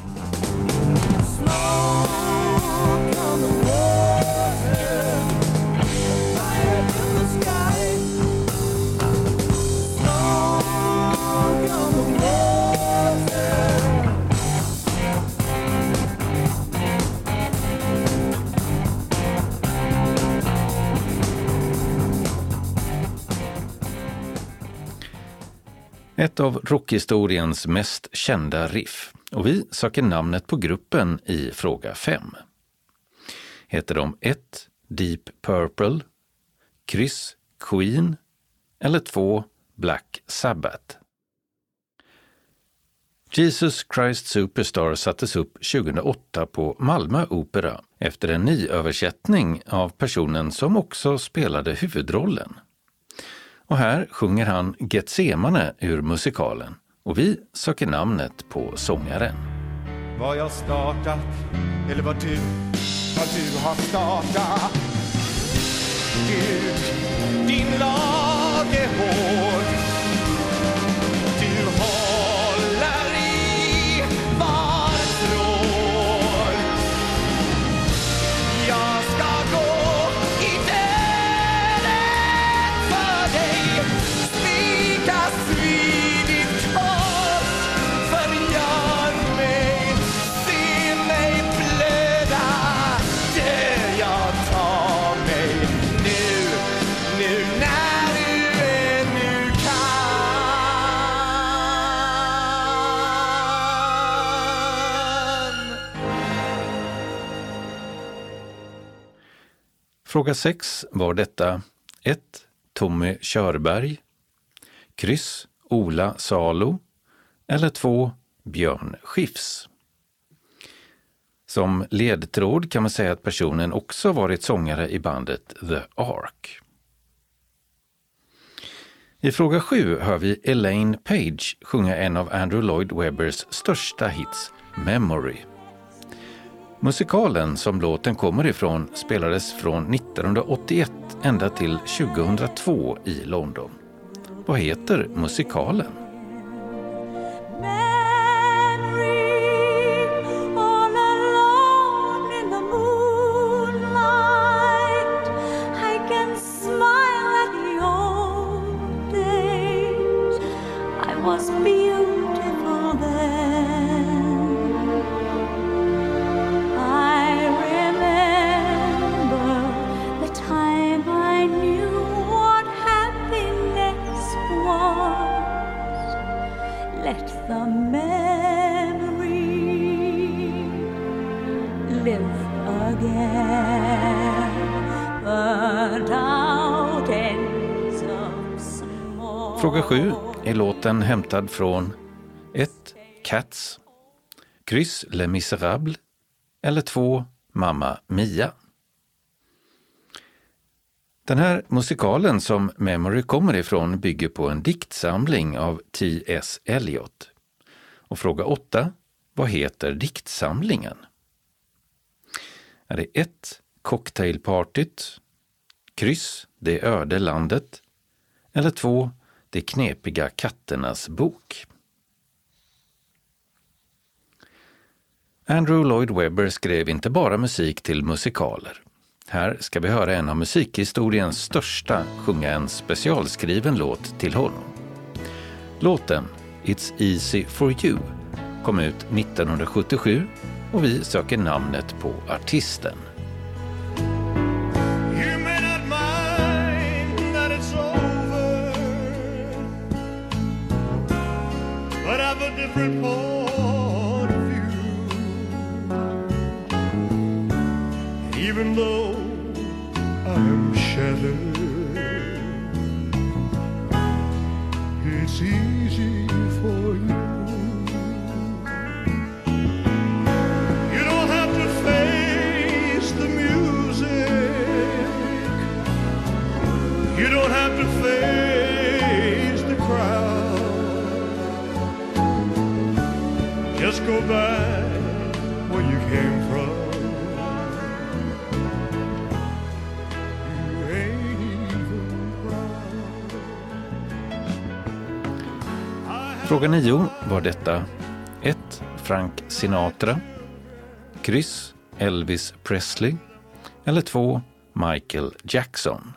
Ett av rockhistoriens mest kända riff, och vi söker namnet på gruppen i fråga fem. Heter de ett Deep Purple, kryss Queen eller två Black Sabbath? Jesus Christ Superstar sattes upp tjugohundraåtta på Malmö Opera efter en nyöversättning av personen som också spelade huvudrollen. Och här sjunger han Getsemane ur musikalen och vi söker namnet på sångaren. Vad jag startat eller vad du, vad du har startat. Gud, din lag är hård. Du håller i var tråd. Jag ska gå i döden för dig. Spikas vid ditt kors. Förgör mig, se mig blöda. Dö jag tar mig nu, nu när du ännu kan. Fråga sex var detta ett. Tommy Körberg, kryss Ola Salo eller två. Björn Skifs. Som ledtråd kan man säga att personen också varit sångare i bandet The Ark. I fråga sju hör vi Elaine Page sjunga en av Andrew Lloyd Webbers största hits, Memory. Musikalen som låten kommer ifrån spelades från nittonhundraåttioett ända till tjugohundratvå i London. Vad heter musikalen? Was beautiful then. I remember the time I knew what happiness was. Let the memory live again. The doubt ends of small. Fråga sju är låten hämtad från ett. Cats, kryss Les Misérables eller två. Mamma Mia. Den här musikalen som Memory kommer ifrån bygger på en diktsamling av T S Eliot. Och fråga åtta, vad heter diktsamlingen? Är det ett. Cocktailpartyt, kryss Det öde landet eller två. De knepiga katternas bok. Andrew Lloyd Webber skrev inte bara musik till musikaler. Här ska vi höra en av musikhistoriens största sjunga en specialskriven låt till honom. Låten It's Easy For You kom ut nittonhundrasjuttiosju och vi söker namnet på artisten. Different point of view. Even though I'm shattered, it's easy for you. You don't have to face the music. You don't have to face the crowd. Just go back where you came from. You ain't even proud. Fråga nio var detta ett. Frank Sinatra, kryss Elvis Presley eller två. Michael Jackson.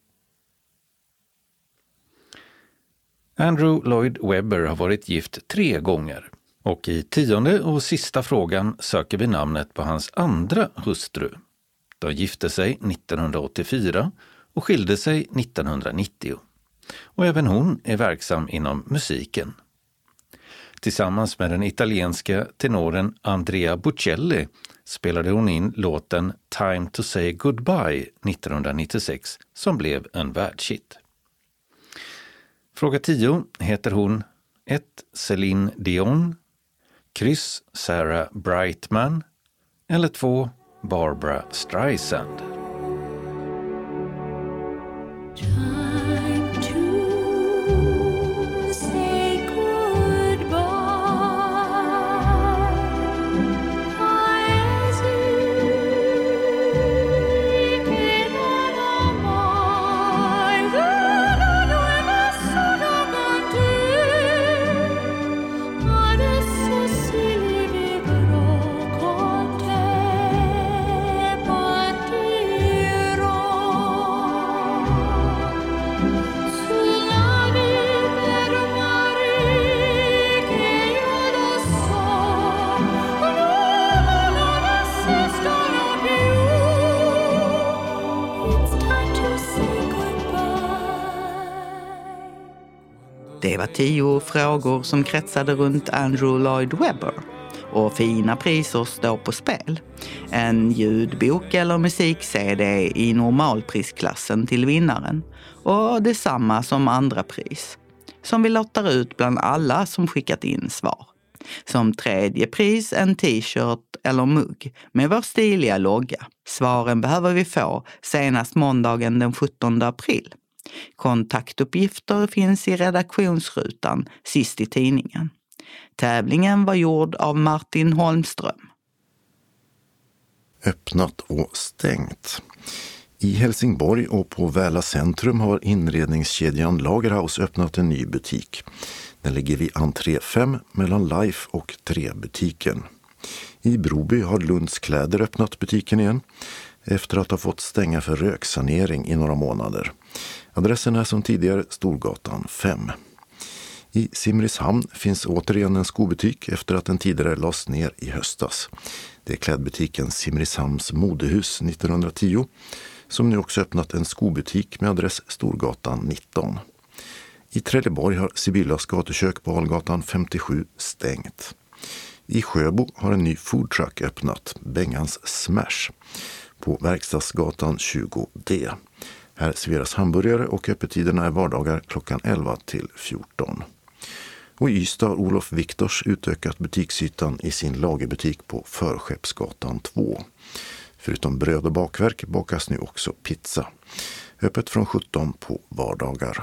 Andrew Lloyd Webber har varit gift tre gånger. Och i tionde och sista frågan söker vi namnet på hans andra hustru. De gifte sig nittonhundraåttiofyra och skilde sig nittonhundranittio. Och även hon är verksam inom musiken. Tillsammans med den italienska tenoren Andrea Bocelli spelade hon in låten Time to say goodbye nittonhundranittiosex som blev en världshit. Fråga tio heter hon ett. Céline Dion, kryss Sarah Brightman eller två. Barbra Streisand. Time to say goodbye. Eyes in alla minds, and when the sun har gått ner, adesso si libero con te partirò. Det var tio frågor som kretsade runt Andrew Lloyd Webber. Och fina priser står på spel. En ljudbok eller musik-C D i normalprisklassen till vinnaren. Och detsamma som andra pris. Som vi lottar ut bland alla som skickat in svar. Som tredje pris en t-shirt eller mugg med vår stiliga logga. Svaren behöver vi få senast måndagen den sjuttonde april. Kontaktuppgifter finns i redaktionsrutan sist i tidningen. Tävlingen var gjord av Martin Holmström. Öppnat och stängt. I Helsingborg och på Väla centrum har inredningskedjan Lagerhaus öppnat en ny butik. Den ligger vid entré fem mellan Life och tre butiken. I Broby har Lunds Kläder öppnat butiken igen efter att ha fått stänga för röksanering i några månader. Adressen är som tidigare Storgatan fem. I Simrishamn finns återigen en skobutik efter att den tidigare lades ner i höstas. Det är klädbutiken Simrishamns modehus nittonhundratio som nu också öppnat en skobutik med adress Storgatan nitton. I Trelleborg har Sibyllas gatukök på Algatan femtiosju stängt. I Sjöbo har en ny foodtruck öppnat, Bengans Smash, på Verkstadsgatan tjugo D. Här serveras hamburgare och öppettiderna är vardagar klockan elva till fjorton. Och i Ystad har Olof Viktors utökat butiksytan i sin lagerbutik på Förskeppsgatan två. Förutom bröd och bakverk bakas nu också pizza. Öppet från sjutton på vardagar.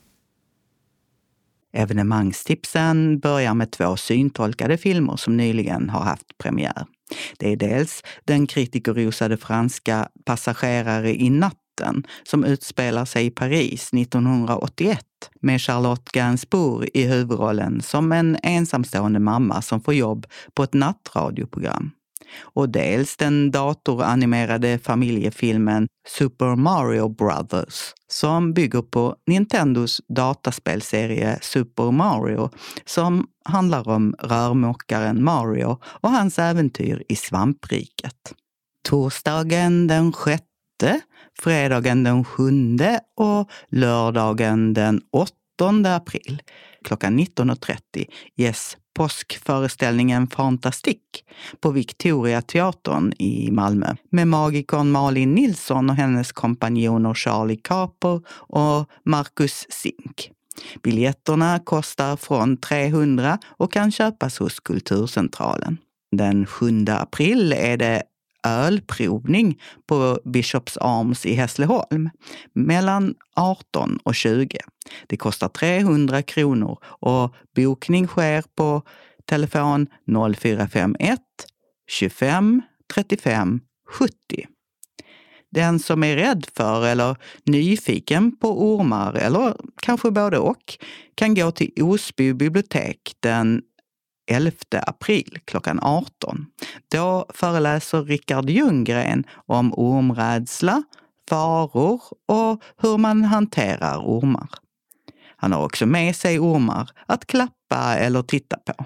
Evenemangstipsen börjar med två syntolkade filmer som nyligen har haft premiär. Det är dels den kritikerrosade franska Passagerare i natten som utspelar sig i Paris nittonhundraåttioett med Charlotte Gainsbourg i huvudrollen som en ensamstående mamma som får jobb på ett nattradioprogram. Och dels den datoranimerade familjefilmen Super Mario Brothers som bygger på Nintendos dataspelserie Super Mario som handlar om rörmokaren Mario och hans äventyr i svampriket. Torsdagen den sjätte, fredagen den sjunde och lördagen den åttonde april klockan nitton och trettio ges påskföreställningen Fantastik på Victoria teatern i Malmö med magikern Malin Nilsson och hennes kompanjoner Charlie Kaper och Marcus Zink. Biljetterna kostar från trehundra och kan köpas hos Kulturcentralen. Den sjunde april är det ölprovning på Bishops Arms i Hässleholm mellan arton och tjugo. Det kostar trehundra kronor och bokning sker på telefon noll fyra fem ett tjugofem trettiofem sjuttio. Den som är rädd för eller nyfiken på ormar eller kanske både och kan gå till Osby bibliotek den elfte april klockan arton. Då föreläser Rickard Ljunggren om ormrädsla, faror och hur man hanterar ormar. Han har också med sig ormar att klappa eller titta på.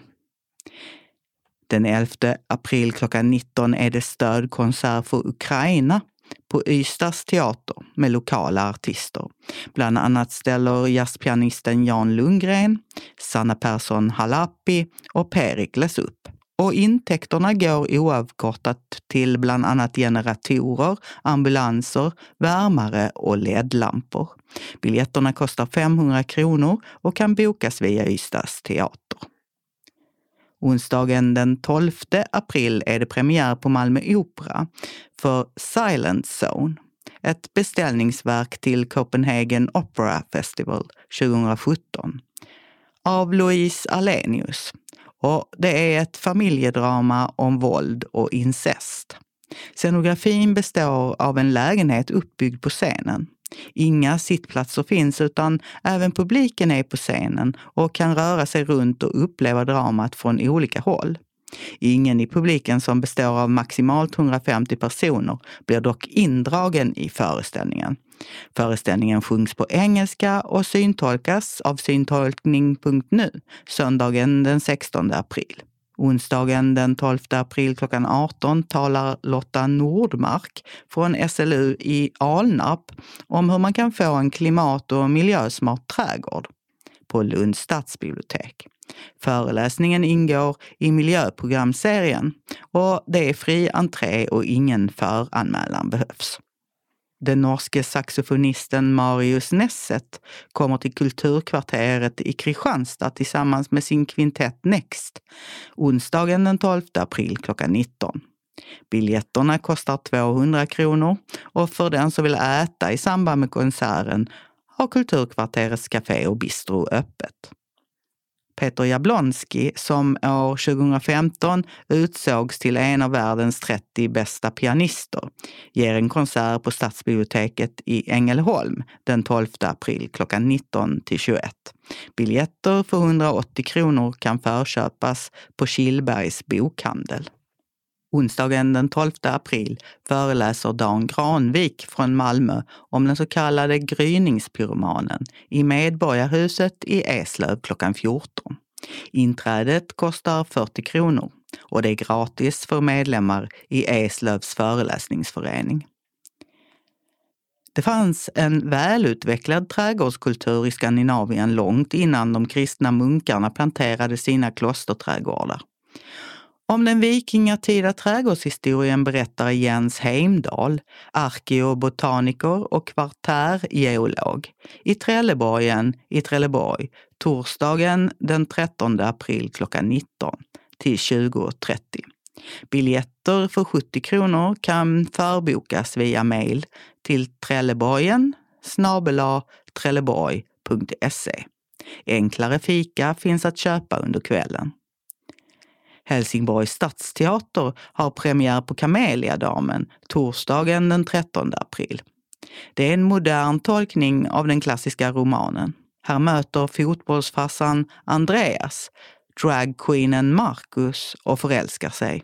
Den elfte april klockan nitton är det stödkonsert för Ukraina på Ystads teater med lokala artister. Bland annat ställer jazzpianisten Jan Lundgren, Sanna Persson Halapi och Perikles upp. Och intäkterna går oavkortat till bland annat generatorer, ambulanser, värmare och L E D-lampor. Biljetterna kostar femhundra kronor och kan bokas via Ystads teater. Onsdagen den tolfte april är det premiär på Malmö Opera för Silent Zone, ett beställningsverk till Copenhagen Opera Festival tjugosjutton av Louise Alenius. Och det är ett familjedrama om våld och incest. Scenografin består av en lägenhet uppbyggd på scenen. Inga sittplatser finns utan även publiken är på scenen och kan röra sig runt och uppleva dramat från olika håll. Ingen i publiken som består av maximalt hundrafemtio personer blir dock indragen i föreställningen. Föreställningen sjungs på engelska och syntolkas av syntolkning punkt nu söndagen den sextonde april. Onsdagen den tolfte april klockan arton talar Lotta Nordmark från S L U i Alnarp om hur man kan få en klimat- och miljösmart trädgård på Lunds stadsbibliotek. Föreläsningen ingår i miljöprogramserien och det är fri entré och ingen föranmälan behövs. Den norske saxofonisten Marius Nesset kommer till Kulturkvarteret i Kristianstad tillsammans med sin kvintett Next onsdagen den tolfte april klockan nitton. Biljetterna kostar tvåhundra kronor och för den som vill äta i samband med konserten har Kulturkvarterets café och bistro öppet. Peter Jablonski, som år tjugofemton utsågs till en av världens trettio bästa pianister, ger en konsert på Stadsbiblioteket i Ängelholm den tolfte april klockan nitton till tjugoett. Biljetter för hundraåttio kronor kan förköpas på Killbergs bokhandel. Onsdagen den tolfte april föreläser Dan Granvik från Malmö om den så kallade gryningspyromanen i Medborgarhuset i Eslöv klockan fjorton. Inträdet kostar fyrtio kronor och det är gratis för medlemmar i Eslövs föreläsningsförening. Det fanns en välutvecklad trädgårdskultur i Skandinavien långt innan de kristna munkarna planterade sina klosterträdgårdar. Om den vikingatida trädgårdshistorien berättar Jens Heimdal, arkeobotaniker och kvartärgeolog, i Trelleborgen i Trelleborg torsdagen den trettonde april klockan nitton till tjugo trettio. Biljetter för sjuttio kronor kan förbokas via mail till trelleborgen snabel-a trelleborg punkt se. Enklare fika finns att köpa under kvällen. Helsingborgs stadsteater har premiär på Kameliadamen torsdagen den trettonde april. Det är en modern tolkning av den klassiska romanen. Här möter fotbollsfarsan Andreas dragqueenen Marcus och förälskar sig.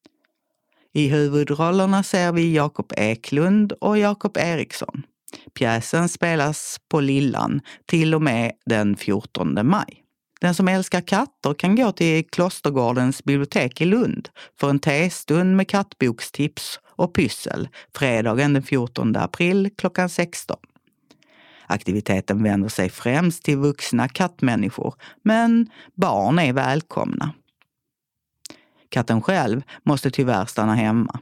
I huvudrollerna ser vi Jakob Eklund och Jakob Eriksson. Pjäsen spelas på Lillan till och med den fjortonde maj. Den som älskar katter kan gå till Klostergårdens bibliotek i Lund för en testund med kattbokstips och pyssel fredagen den fjortonde april klockan sexton. Aktiviteten vänder sig främst till vuxna kattmänniskor, men barn är välkomna. Katten själv måste tyvärr stanna hemma.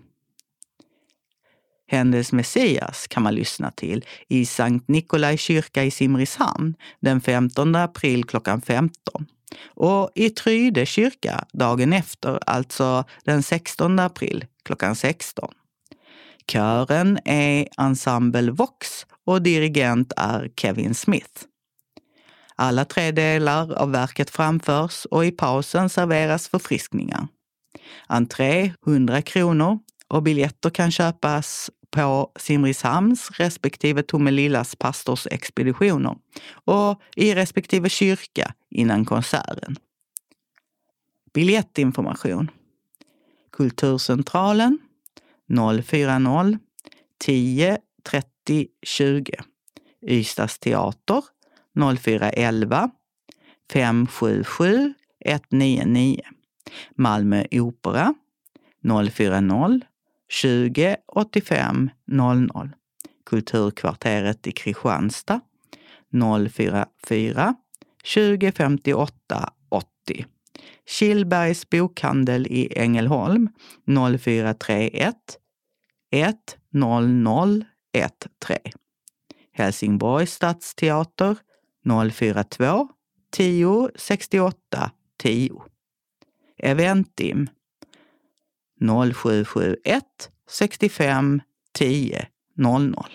Hennes Messias kan man lyssna till i Sankt Nikolai kyrka i Simrishamn den femtonde april klockan femton. Och i Tryde kyrka dagen efter, alltså den sextonde april klockan sexton. Kören är Ensemble Vox och dirigent är Kevin Smith. Alla tre delar av verket framförs och i pausen serveras förfriskningar. Entré hundra kronor och biljetter kan köpas på Simrishamns respektive Tomelillas pastorsexpeditioner och i respektive kyrka innan konserten. Biljettinformation. Kulturcentralen noll fyra noll tio trettio tjugo. Ystads teater noll fyra elva fem sju sju ett nio nio. Malmö Opera noll fyra noll tjugo åttiofem noll noll. Kulturkvarteret i Kristianstad noll fyra fyra tjugo femtioåtta åttio. Killbergs bokhandel i Ängelholm noll fyra tre ett ett noll noll ett tre. Helsingborgs stadsteater noll fyra två tio sextioåtta tio. Eventim noll sju sju ett sextiofem tio noll noll.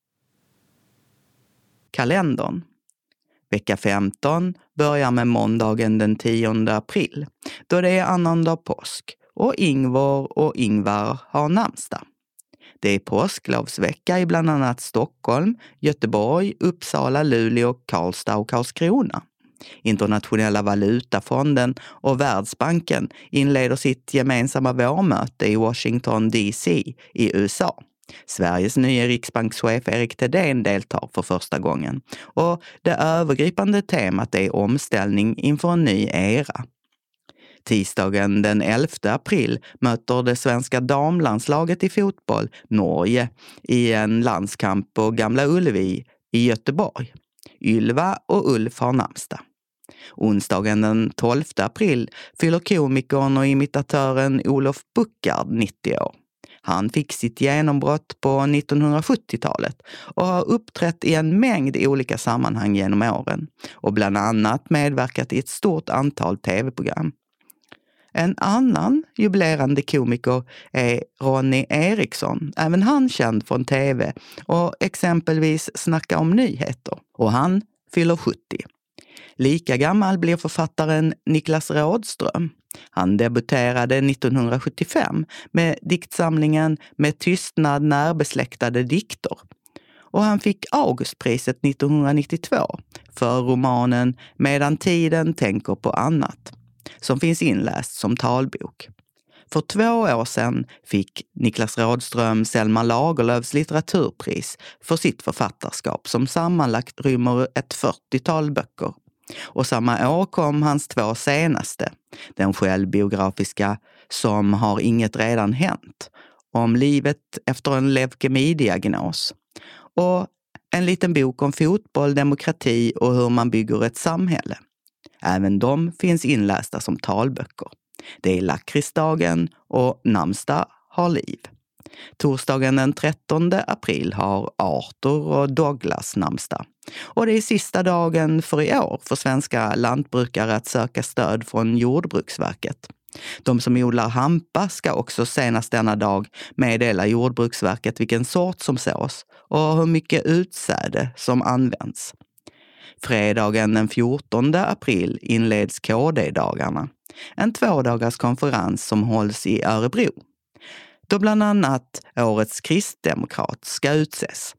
Kalendern. Vecka femton börjar med måndagen den tionde april, då det är annandag påsk och Ingvar och Ingvar har namnsdag. Det är påsklovsvecka i bland annat Stockholm, Göteborg, Uppsala, Luleå, Karlstad och Karlskrona. Internationella valutafonden och Världsbanken inleder sitt gemensamma vårmöte i Washington D C i U S A. Sveriges nya riksbankschef Erik Thedéen deltar för första gången och det övergripande temat är omställning inför en ny era. Tisdagen den elfte april möter det svenska damlandslaget i fotboll Norge i en landskamp på Gamla Ullevi i Göteborg. Ylva och Ulf har namnsdag. Onsdagen den tolfte april fyller komikern och imitatören Olof Buckard nittio år. Han fick sitt genombrott på nittonhundrasjuttiotalet och har uppträtt i en mängd olika sammanhang genom åren och bland annat medverkat i ett stort antal tv-program. En annan jubilerande komiker är Ronny Eriksson, även han känd från tv och exempelvis Snacka om nyheter. Och han fyller sjuttio. Lika gammal blir författaren Niklas Rådström. Han debuterade nittonhundrasjuttiofem med diktsamlingen Med tystnad närbesläktade dikter. Och han fick Augustpriset nittonhundranittiotvå för romanen Medan tiden tänker på annat, som finns inläst som talbok. För två år sedan fick Niklas Rådström Selma Lagerlöfs litteraturpris för sitt författarskap som sammanlagt rymmer ett fyrtiotal böcker. Och samma år kom hans två senaste, den självbiografiska Som har inget redan hänt, om livet efter en leukemidiagnos, och en liten bok om fotboll, demokrati och hur man bygger ett samhälle. Även de finns inlästa som talböcker. Det är lakritsdagen och namnsdag har liv. Torsdagen den trettonde april har Arthur och Douglas namnsdag. Och det är sista dagen för i år för svenska lantbrukare att söka stöd från Jordbruksverket. De som odlar hampa ska också senast denna dag meddela Jordbruksverket vilken sort som sås och hur mycket utsäde som används. Fredagen den fjortonde april inleds K D-dagarna, en tvådagars konferens som hålls i Örebro, då bland annat årets kristdemokrat ska utses.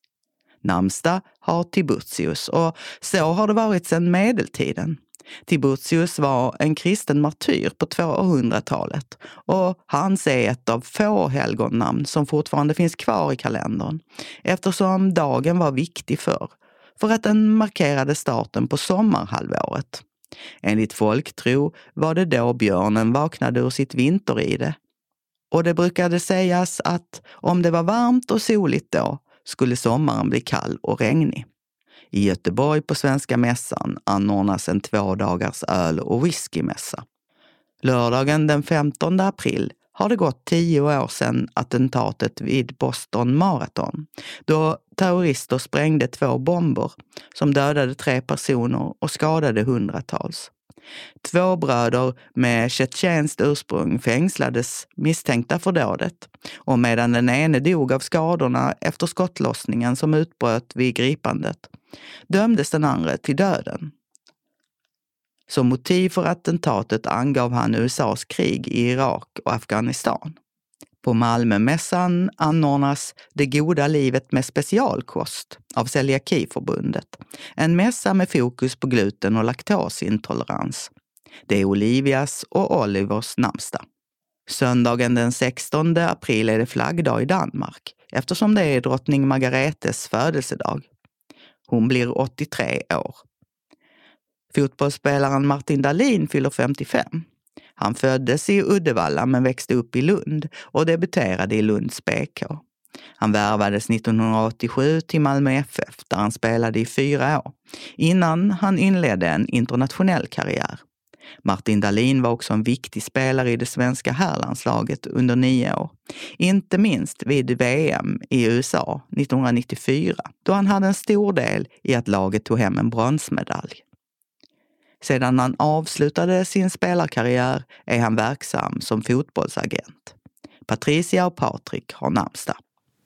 Namnsdag har Tiburtius och så har det varit sedan medeltiden. Tiburtius var en kristen martyr på tvåhundratalet och hans är ett av få helgonnamn som fortfarande finns kvar i kalendern, eftersom dagen var viktig för, för att den markerade starten på sommarhalvåret. Enligt folktro var det då björnen vaknade ur sitt vinteride. Och det brukade sägas att om det var varmt och soligt då skulle sommaren bli kall och regnig. I Göteborg på Svenska mässan anordnas en tvådagars öl- och whiskymässa. Lördagen den femtonde april har det gått tio år sedan attentatet vid Boston Marathon, då terrorister sprängde två bomber som dödade tre personer och skadade hundratals. Två bröder med tjetjenskt ursprung fängslades misstänkta för dådet, och medan den ene dog av skadorna efter skottlossningen som utbröt vid gripandet, dömdes den andra till döden. Som motiv för attentatet angav han U S A:s krig i Irak och Afghanistan. På Malmömässan anordnas Det goda livet med specialkost av Celiakiförbundet. En mässa med fokus på gluten och laktosintolerans. Det är Olivias och Olivers namnsdag. Söndagen den sextonde april är det flaggdag i Danmark, eftersom det är drottning Margaretes födelsedag. Hon blir åttiotre år. Fotbollsspelaren Martin Dahlin fyller femtiofem. Han föddes i Uddevalla men växte upp i Lund och debuterade i Lunds B K. Han värvades nittonhundraåttiosju till Malmö F F där han spelade i fyra år, innan han inledde en internationell karriär. Martin Dahlin var också en viktig spelare i det svenska herrlandslaget under nio år, inte minst vid V M i U S A nittonhundranittiofyra, då han hade en stor del i att laget tog hem en bronsmedalj. Sedan han avslutade sin spelarkarriär är han verksam som fotbollsagent. Patricia och Patrik har namnsdag.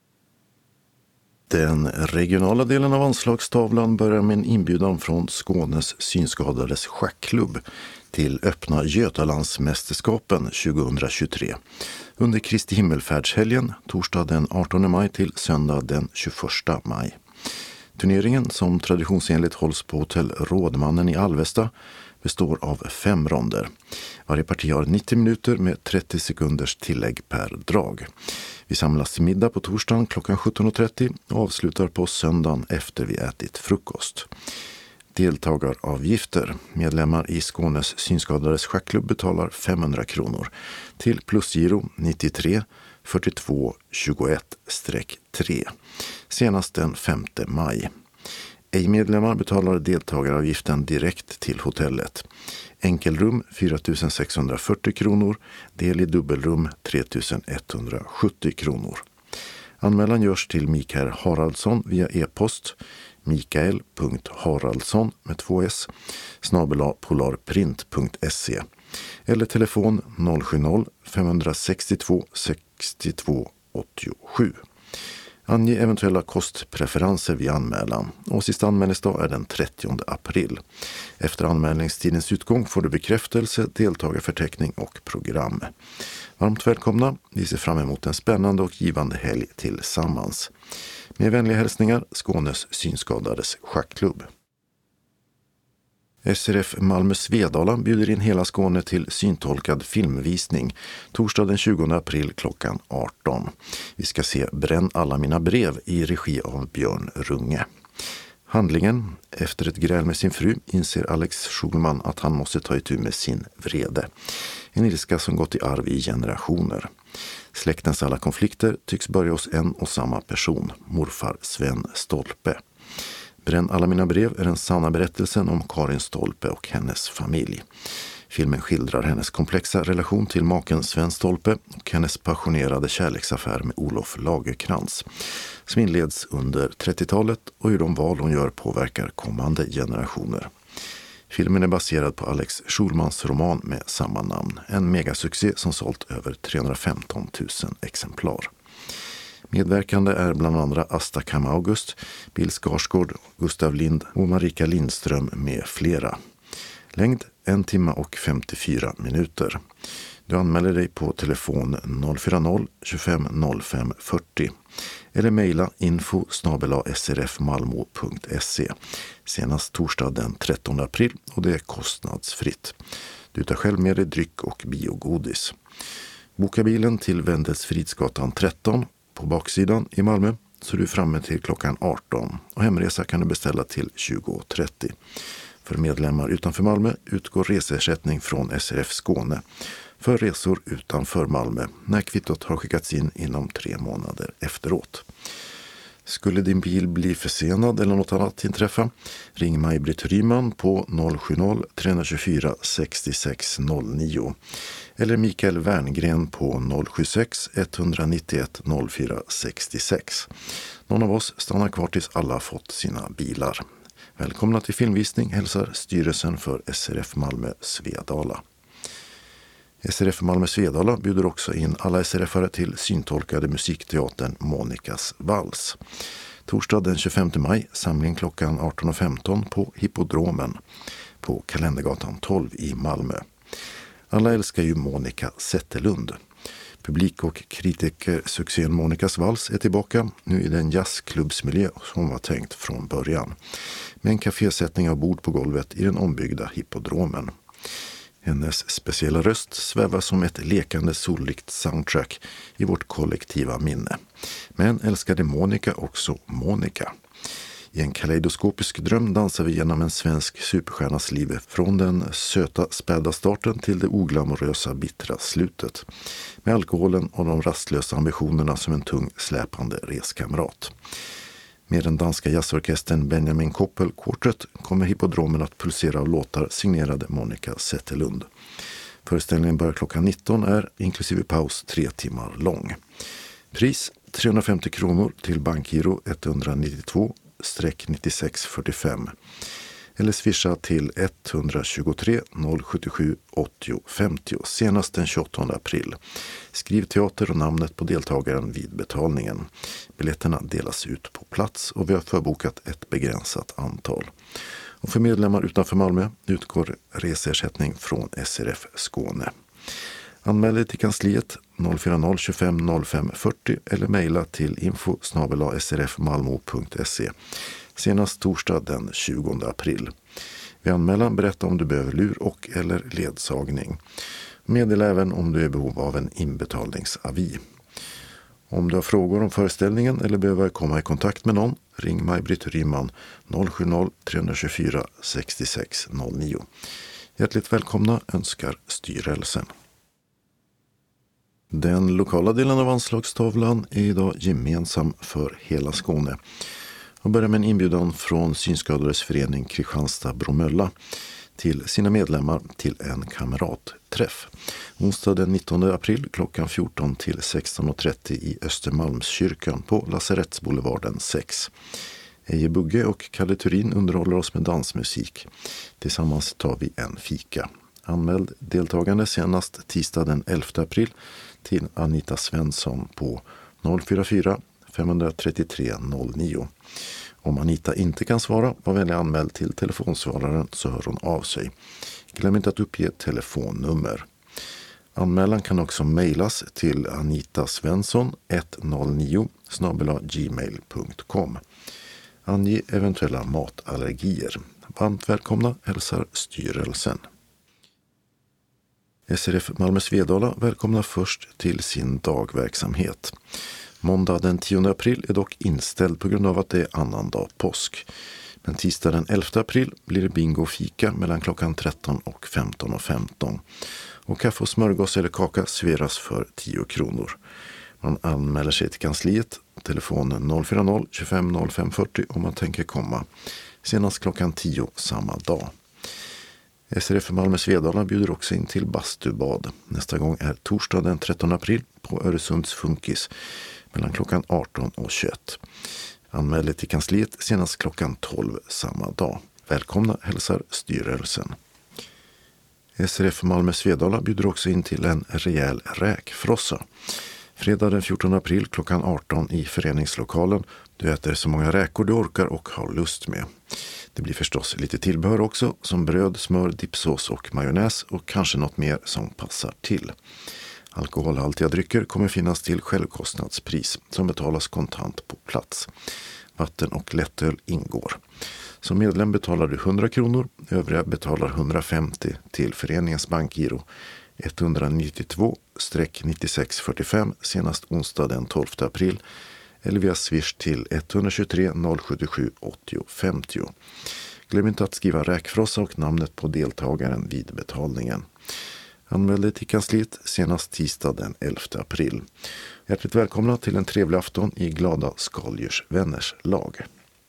Den regionala delen av anslagstavlan börjar med en inbjudan från Skånes synskadades schackklubb till öppna Götalandsmästerskapen tjugohundratjugotre under Kristi himmelfärdshelgen torsdag den artonde maj till söndag den tjugoförsta maj. Turneringen, som traditionsenligt hålls på hotell Rådmannen i Alvesta, består av fem ronder. Varje parti har nittio minuter med trettio sekunders tillägg per drag. Vi samlas till middag på torsdagen klockan sjutton och trettio och avslutar på söndagen efter vi ätit frukost. Deltagaravgifter. Medlemmar i Skånes synskadades schackklubb betalar femhundra kronor till plusgiro nittiotre fyrtiotvå tjugoett tre senast den femte maj. Ej-medlemmar betalar deltagaravgiften direkt till hotellet. Enkelrum fyra tusen sexhundrafyrtio kronor, del i dubbelrum tre tusen etthundrasjuttio kronor. Anmälan görs till Mikael Haraldsson via e-post mikael punkt haraldsson med två s snabel-a polarprint punkt se eller telefon noll sju noll fem sex två sex två åtta sju. Ange eventuella kostpreferenser vid anmälan och sista anmälningsdag är den trettionde april. Efter anmälningstidens utgång får du bekräftelse, deltagarförteckning och program. Varmt välkomna, vi ser fram emot en spännande och givande helg tillsammans. Med vänliga hälsningar, Skånes synskadades schackklubb. S R F Malmö Svedala bjuder in hela Skåne till syntolkad filmvisning torsdag den tjugonde april klockan arton. Vi ska se Bränn alla mina brev i regi av Björn Runge. Handlingen: efter ett gräl med sin fru inser Alex Schulman att han måste ta itu med sin vrede. En ilska som gått i arv i generationer. Släktens alla konflikter tycks börja hos en och samma person, morfar Sven Stolpe. Bränn alla mina brev är den sanna berättelsen om Karin Stolpe och hennes familj. Filmen skildrar hennes komplexa relation till maken Sven Stolpe och hennes passionerade kärleksaffär med Olof Lagerkrans, som inleds under trettiotalet och hur de val hon gör påverkar kommande generationer. Filmen är baserad på Alex Schulmans roman med samma namn, en megasuccé som sålt över trehundrafemton tusen exemplar. Medverkande är bland andra Asta Kam August, Bill Skarsgård, Gustav Lind och Marika Lindström med flera. Längd en timme och femtiofyra minuter. Du anmäler dig på telefon noll fyra noll tjugofem noll fem fyrtio eller mejla info snabel-a srfmalmo punkt se senast torsdag den trettonde april och det är kostnadsfritt. Du tar själv med dig dryck och biogodis. Boka bilen till Wendelsfridsgatan tretton på baksidan i Malmö så du är framme till klockan arton och hemresa kan du beställa till tjugo trettio. För medlemmar utanför Malmö utgår reseersättning från S R F Skåne för resor utanför Malmö när kvittot har skickats in inom tre månader efteråt. Skulle din bil bli försenad eller något annat inträffa, ring Maj-Britt Ryman på noll sju noll tre två fyra sex sex noll nio eller Mikael Werngren på noll sju sex ett nio ett noll fyra sex sex. Någon av oss stannar kvar tills alla fått sina bilar. Välkomna till filmvisning hälsar styrelsen för S R F Malmö Svedala. S R F Malmö Svedala bjuder också in alla S R F-are till syntolkade musikteatern Monikas vals. Torsdag den tjugofemte maj, samling klockan arton och femton på Hippodromen på Kalendergatan tolv i Malmö. Alla älskar ju Monica Zetterlund. Publik- och kritikersuccén Monikas vals är tillbaka nu i den jazzklubbsmiljö som var tänkt från början. Med en kafésättning av bord på golvet i den ombyggda Hippodromen. Hennes speciella röst svävar som ett lekande solrikt soundtrack i vårt kollektiva minne. Men älskade Monica också Monica. I en kaleidoskopisk dröm dansar vi genom en svensk superstjärnas liv från den söta späda starten till det oglamorösa bittra slutet. Med alkoholen och de rastlösa ambitionerna som en tung släpande reskamrat. Med den danska jazzorkestern Benjamin Koppel Quartet kommer Hippodromen att pulsera av låtar signerade Monica Zetterlund. Föreställningen börjar klockan nitton är inklusive paus tre timmar lång. Pris trehundrafemtio kronor till bankgiro ett nio två nittiosex fyrtiofem eller swisha till ett två tre noll sju sju åttio femtio senast den tjugoåttonde april. Skriv teater och namnet på deltagaren vid betalningen. Biljetterna delas ut på plats och vi har förbokat ett begränsat antal. Och för medlemmar utanför Malmö utgår reseersättning från S R F Skåne. Anmäl dig till kansliet noll fyra noll tjugofem noll fem fyrtio eller mejla till info snabel-a s r f malmo punkt se senast torsdag den tjugonde april. Vid anmälan berätta om du behöver lur och eller ledsagning. Meddela även om du är i behov av en inbetalningsavi. Om du har frågor om föreställningen eller behöver komma i kontakt med någon, ring Maj-Britt Ryman noll sju noll tre två fyra sex sex noll nio. Hjärtligt välkomna önskar styrelsen. Den lokala delen av anslagstavlan är idag gemensam för hela Skåne. Och börjar med en inbjudan från Synskadades förening Kristianstad-Bromölla till sina medlemmar till en kamratträff. Onsdag den nittonde april klockan fjorton till sexton trettio i Östermalmskyrkan på Lasarettsboulevarden sex. Eje Bugge och Kalle Turin underhåller oss med dansmusik. Tillsammans tar vi en fika. Anmäld deltagande senast tisdag den elfte april till Anita Svensson på noll fyra fyra fem tre tre noll nio. Om Anita inte kan svara, var vänlig anmäld till telefonsvararen så hör hon av sig. Glöm inte att uppge telefonnummer. Anmälan kan också mejlas till anitasvensson ett noll nio snabel-a gmail punkt com. Ange eventuella matallergier. Varmt välkomna hälsar styrelsen. S R F Malmö Svedala välkomnar först till sin dagverksamhet. Måndag den tionde april är dock inställd på grund av att det är annandag påsk. Men tisdag den elfte april blir det bingo och fika mellan klockan tretton och femton och femton. Och kaffe och smörgås eller kaka serveras för tio kronor. Man anmäler sig till kansliet, telefonen noll fyra noll tjugofem noll fem fyrtio om man tänker komma. Senast klockan tio samma dag. S R F Malmö Svedala bjuder också in till bastubad. Nästa gång är torsdag den trettonde april på Öresunds Funkis mellan klockan arton och tjugoett. Anmäl dig till kansliet senast klockan tolv samma dag. Välkomna hälsar styrelsen. S R F Malmö Svedala bjuder också in till en rejäl räkfrossa. Fredag den fjortonde april klockan arton i föreningslokalen. Du äter så många räkor du orkar och har lust med. Det blir förstås lite tillbehör också som bröd, smör, dipsås och majonnäs och kanske något mer som passar till. Alkoholhaltiga drycker kommer finnas till självkostnadspris som betalas kontant på plats. Vatten och lättöl ingår. Som medlem betalar du hundra kronor, övriga betalar hundrafemtio till föreningens bankgiro ett nio två nio sex fyra fem senast onsdag den tolfte april eller via swish till ett två tre noll sju sju åttio femtio. Glöm inte att skriva räkfrossa och namnet på deltagaren vid betalningen. Anmäl dig till kansliet senast tisdag den elfte april. Hjärtligt välkomna till en trevlig afton i glada skaldjursvänners lag.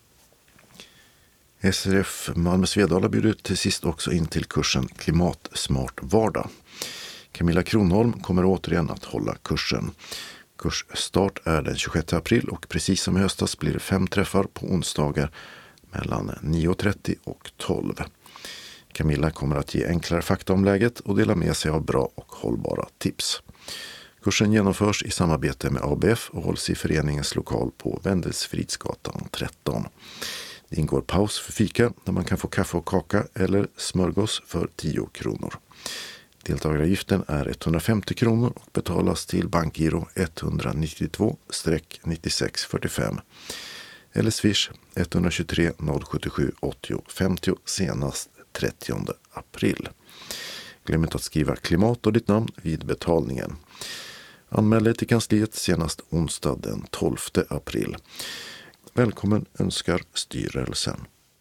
S R F Malmö Svedala bjuder till sist också in till kursen Klimatsmart vardag. Camilla Kronholm kommer återigen att hålla kursen. Kursstart är den tjugosjätte april och precis som i höstas blir det fem träffar på onsdagar mellan nio trettio och tolv. Camilla kommer att ge enklare fakta om läget och dela med sig av bra och hållbara tips. Kursen genomförs i samarbete med A B F och hålls i föreningens lokal på Wendelsfridsgatan tretton. Det ingår paus för fika där man kan få kaffe och kaka eller smörgås för tio kronor. Deltagaravgiften är etthundrafemtio kronor och betalas till bankgiro ett nio två nio sex fyra fem eller swish ett två tre noll sju sju åttio femtio senast trettionde april. Glöm inte att skriva klimat och ditt namn vid betalningen. Anmäl dig till kansliet senast onsdag den tolfte april. Välkommen önskar styrelsen.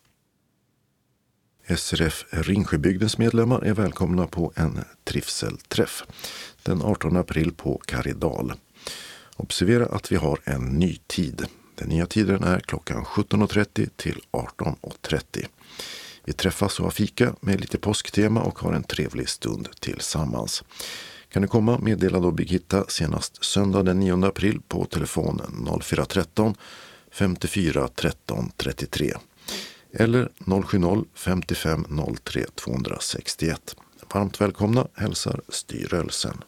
S R F Ringsjöbygdens medlemmar är välkomna på en trivselträff den artonde april på Karidal. Observera att vi har en ny tid. Den nya tiden är klockan sjutton trettio till arton trettio. Vi träffas och har fika med lite påsktema och har en trevlig stund tillsammans. Kan du komma, meddela då Birgitta senast söndag den nionde april på telefonen noll fyra ett tre femtiofyra tretton trettiotre. eller noll sju noll femtiofem noll tre tvåhundrasextioett. Varmt välkomna hälsar styrelsen.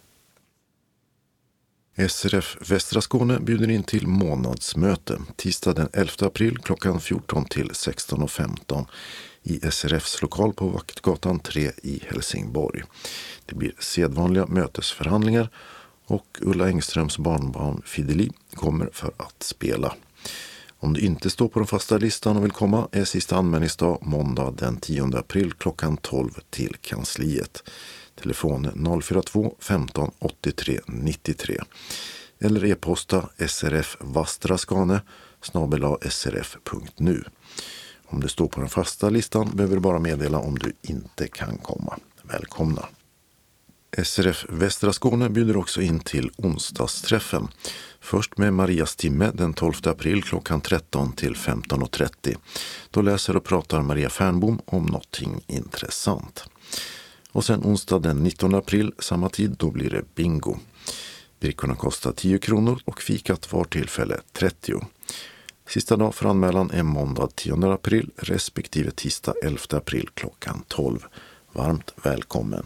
S R F Västra Skåne bjuder in till månadsmöte tisdag den elfte april klockan fjorton till sexton och femton i S R F:s lokal på Vaktgatan tre i Helsingborg. Det blir sedvanliga mötesförhandlingar och Ulla Engströms barnbarn Fideli kommer för att spela. Om du inte står på den fasta listan och vill komma är sista anmälningsdag måndag den tionde april klockan tolv till kansliet. Telefon noll fyra två femton åttiotre nittiotre eller e-posta srfvastraskane snabel-a srf punkt nu. Om du står på den fasta listan behöver du bara meddela om du inte kan komma. Välkomna! S R F Västra Skåne bjuder också in till onsdagsträffen. Först med Marias timme den tolfte april klockan tretton till femton och trettio. Då läser och pratar Maria Fernbom om någonting intressant. Och sen onsdag den nittonde april samma tid då blir det bingo. Brickorna kostar tio kronor och fikat var tillfälle trettio. Sista dag för anmälan är måndag tionde april respektive tisdag elfte april klockan tolv. Varmt välkommen!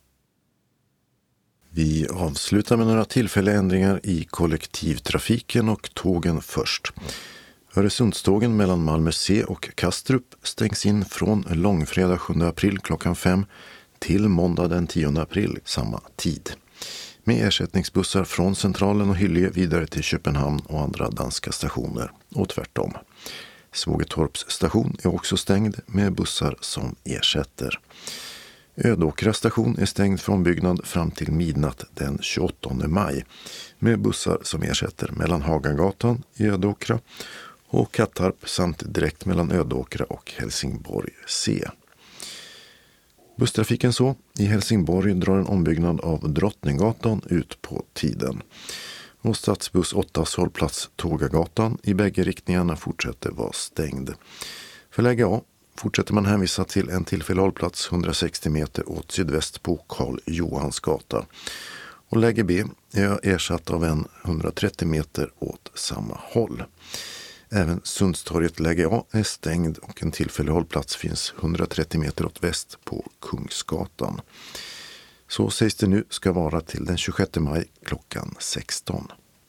Vi avslutar med några tillfälliga ändringar i kollektivtrafiken och tågen först. Öresundstågen mellan Malmö C och Kastrup stängs in från långfredag sjunde april klockan fem till måndag den tionde april samma tid. Med ersättningsbussar från Centralen och Hyllie vidare till Köpenhamn och andra danska stationer och tvärtom. Svågertorps station är också stängd med bussar som ersätter. Ödåkra station är stängd från byggnad fram till midnatt den tjugoåttonde maj med bussar som ersätter mellan Hagagatan i Ödåkra och Kattarp samt direkt mellan Ödåkra och Helsingborg C. Busstrafiken så, i Helsingborg drar en ombyggnad av Drottninggatan ut på tiden. Och stadsbuss åttas hållplats Tågagatan i bägge riktningarna fortsätter vara stängd. För läge A fortsätter man hänvisa till en tillfällig hållplats hundrasextio meter åt sydväst på Karl Johans gata. Och läge B är ersatt av en hundratrettio meter åt samma håll. Även Sundstorget läge A är stängd och en tillfällig hållplats finns hundratrettio meter åt väst på Kungsgatan. Så sägs det nu ska vara till den tjugosjätte maj klockan sexton.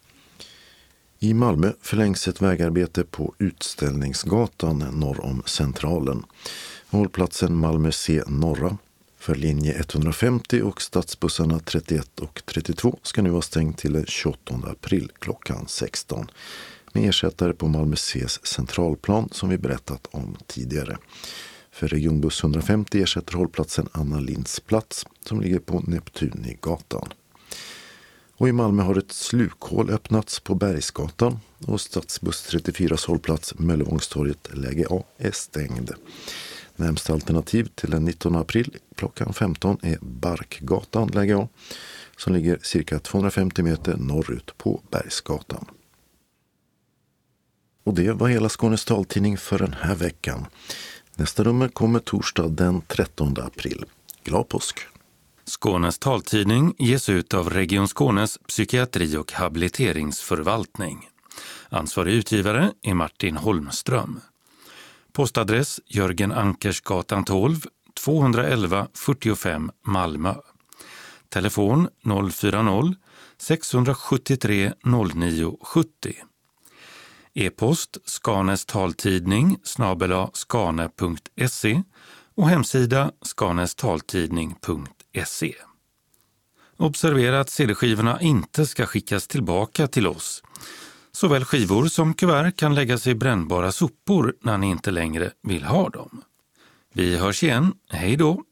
I Malmö förlängs ett vägarbete på Utställningsgatan norr om Centralen. Hållplatsen Malmö C norra för linje etthundrafemtio och stadsbussarna trettioett och trettiotvå ska nu vara stängt till den tjugoåttonde april klockan sexton. Med ersättare på Malmö C:s centralplan som vi berättat om tidigare. För regionbuss hundrafemtio ersätter hållplatsen Anna Linds plats som ligger på Neptunigatan. Och i Malmö har ett slukhål öppnats på Bergsgatan och stadsbuss trettiofyras hållplats Möllevångstorget läge A är stängd. Närmsta alternativ till den nittonde april klockan femton är Barkgatan läge A som ligger cirka tvåhundrafemtio meter norrut på Bergsgatan. Och det var hela Skånes taltidning för den här veckan. Nästa nummer kommer torsdag den trettonde april. Glad påsk! Skånes taltidning ges ut av Region Skånes psykiatri- och habiliteringsförvaltning. Ansvarig utgivare är Martin Holmström. Postadress Jörgen Ankersgatan tolv, tvåhundraelva fyrtiofem Malmö. Telefon noll fyra noll sex sju tre noll nio sju noll. E-post Skanes taltidning snabel-a skane punkt se och hemsida skanestaltidning punkt se. Observera att C D-skivorna inte ska skickas tillbaka till oss. Såväl skivor som kuvert kan läggas i brännbara sopor när ni inte längre vill ha dem. Vi hörs igen, hej då!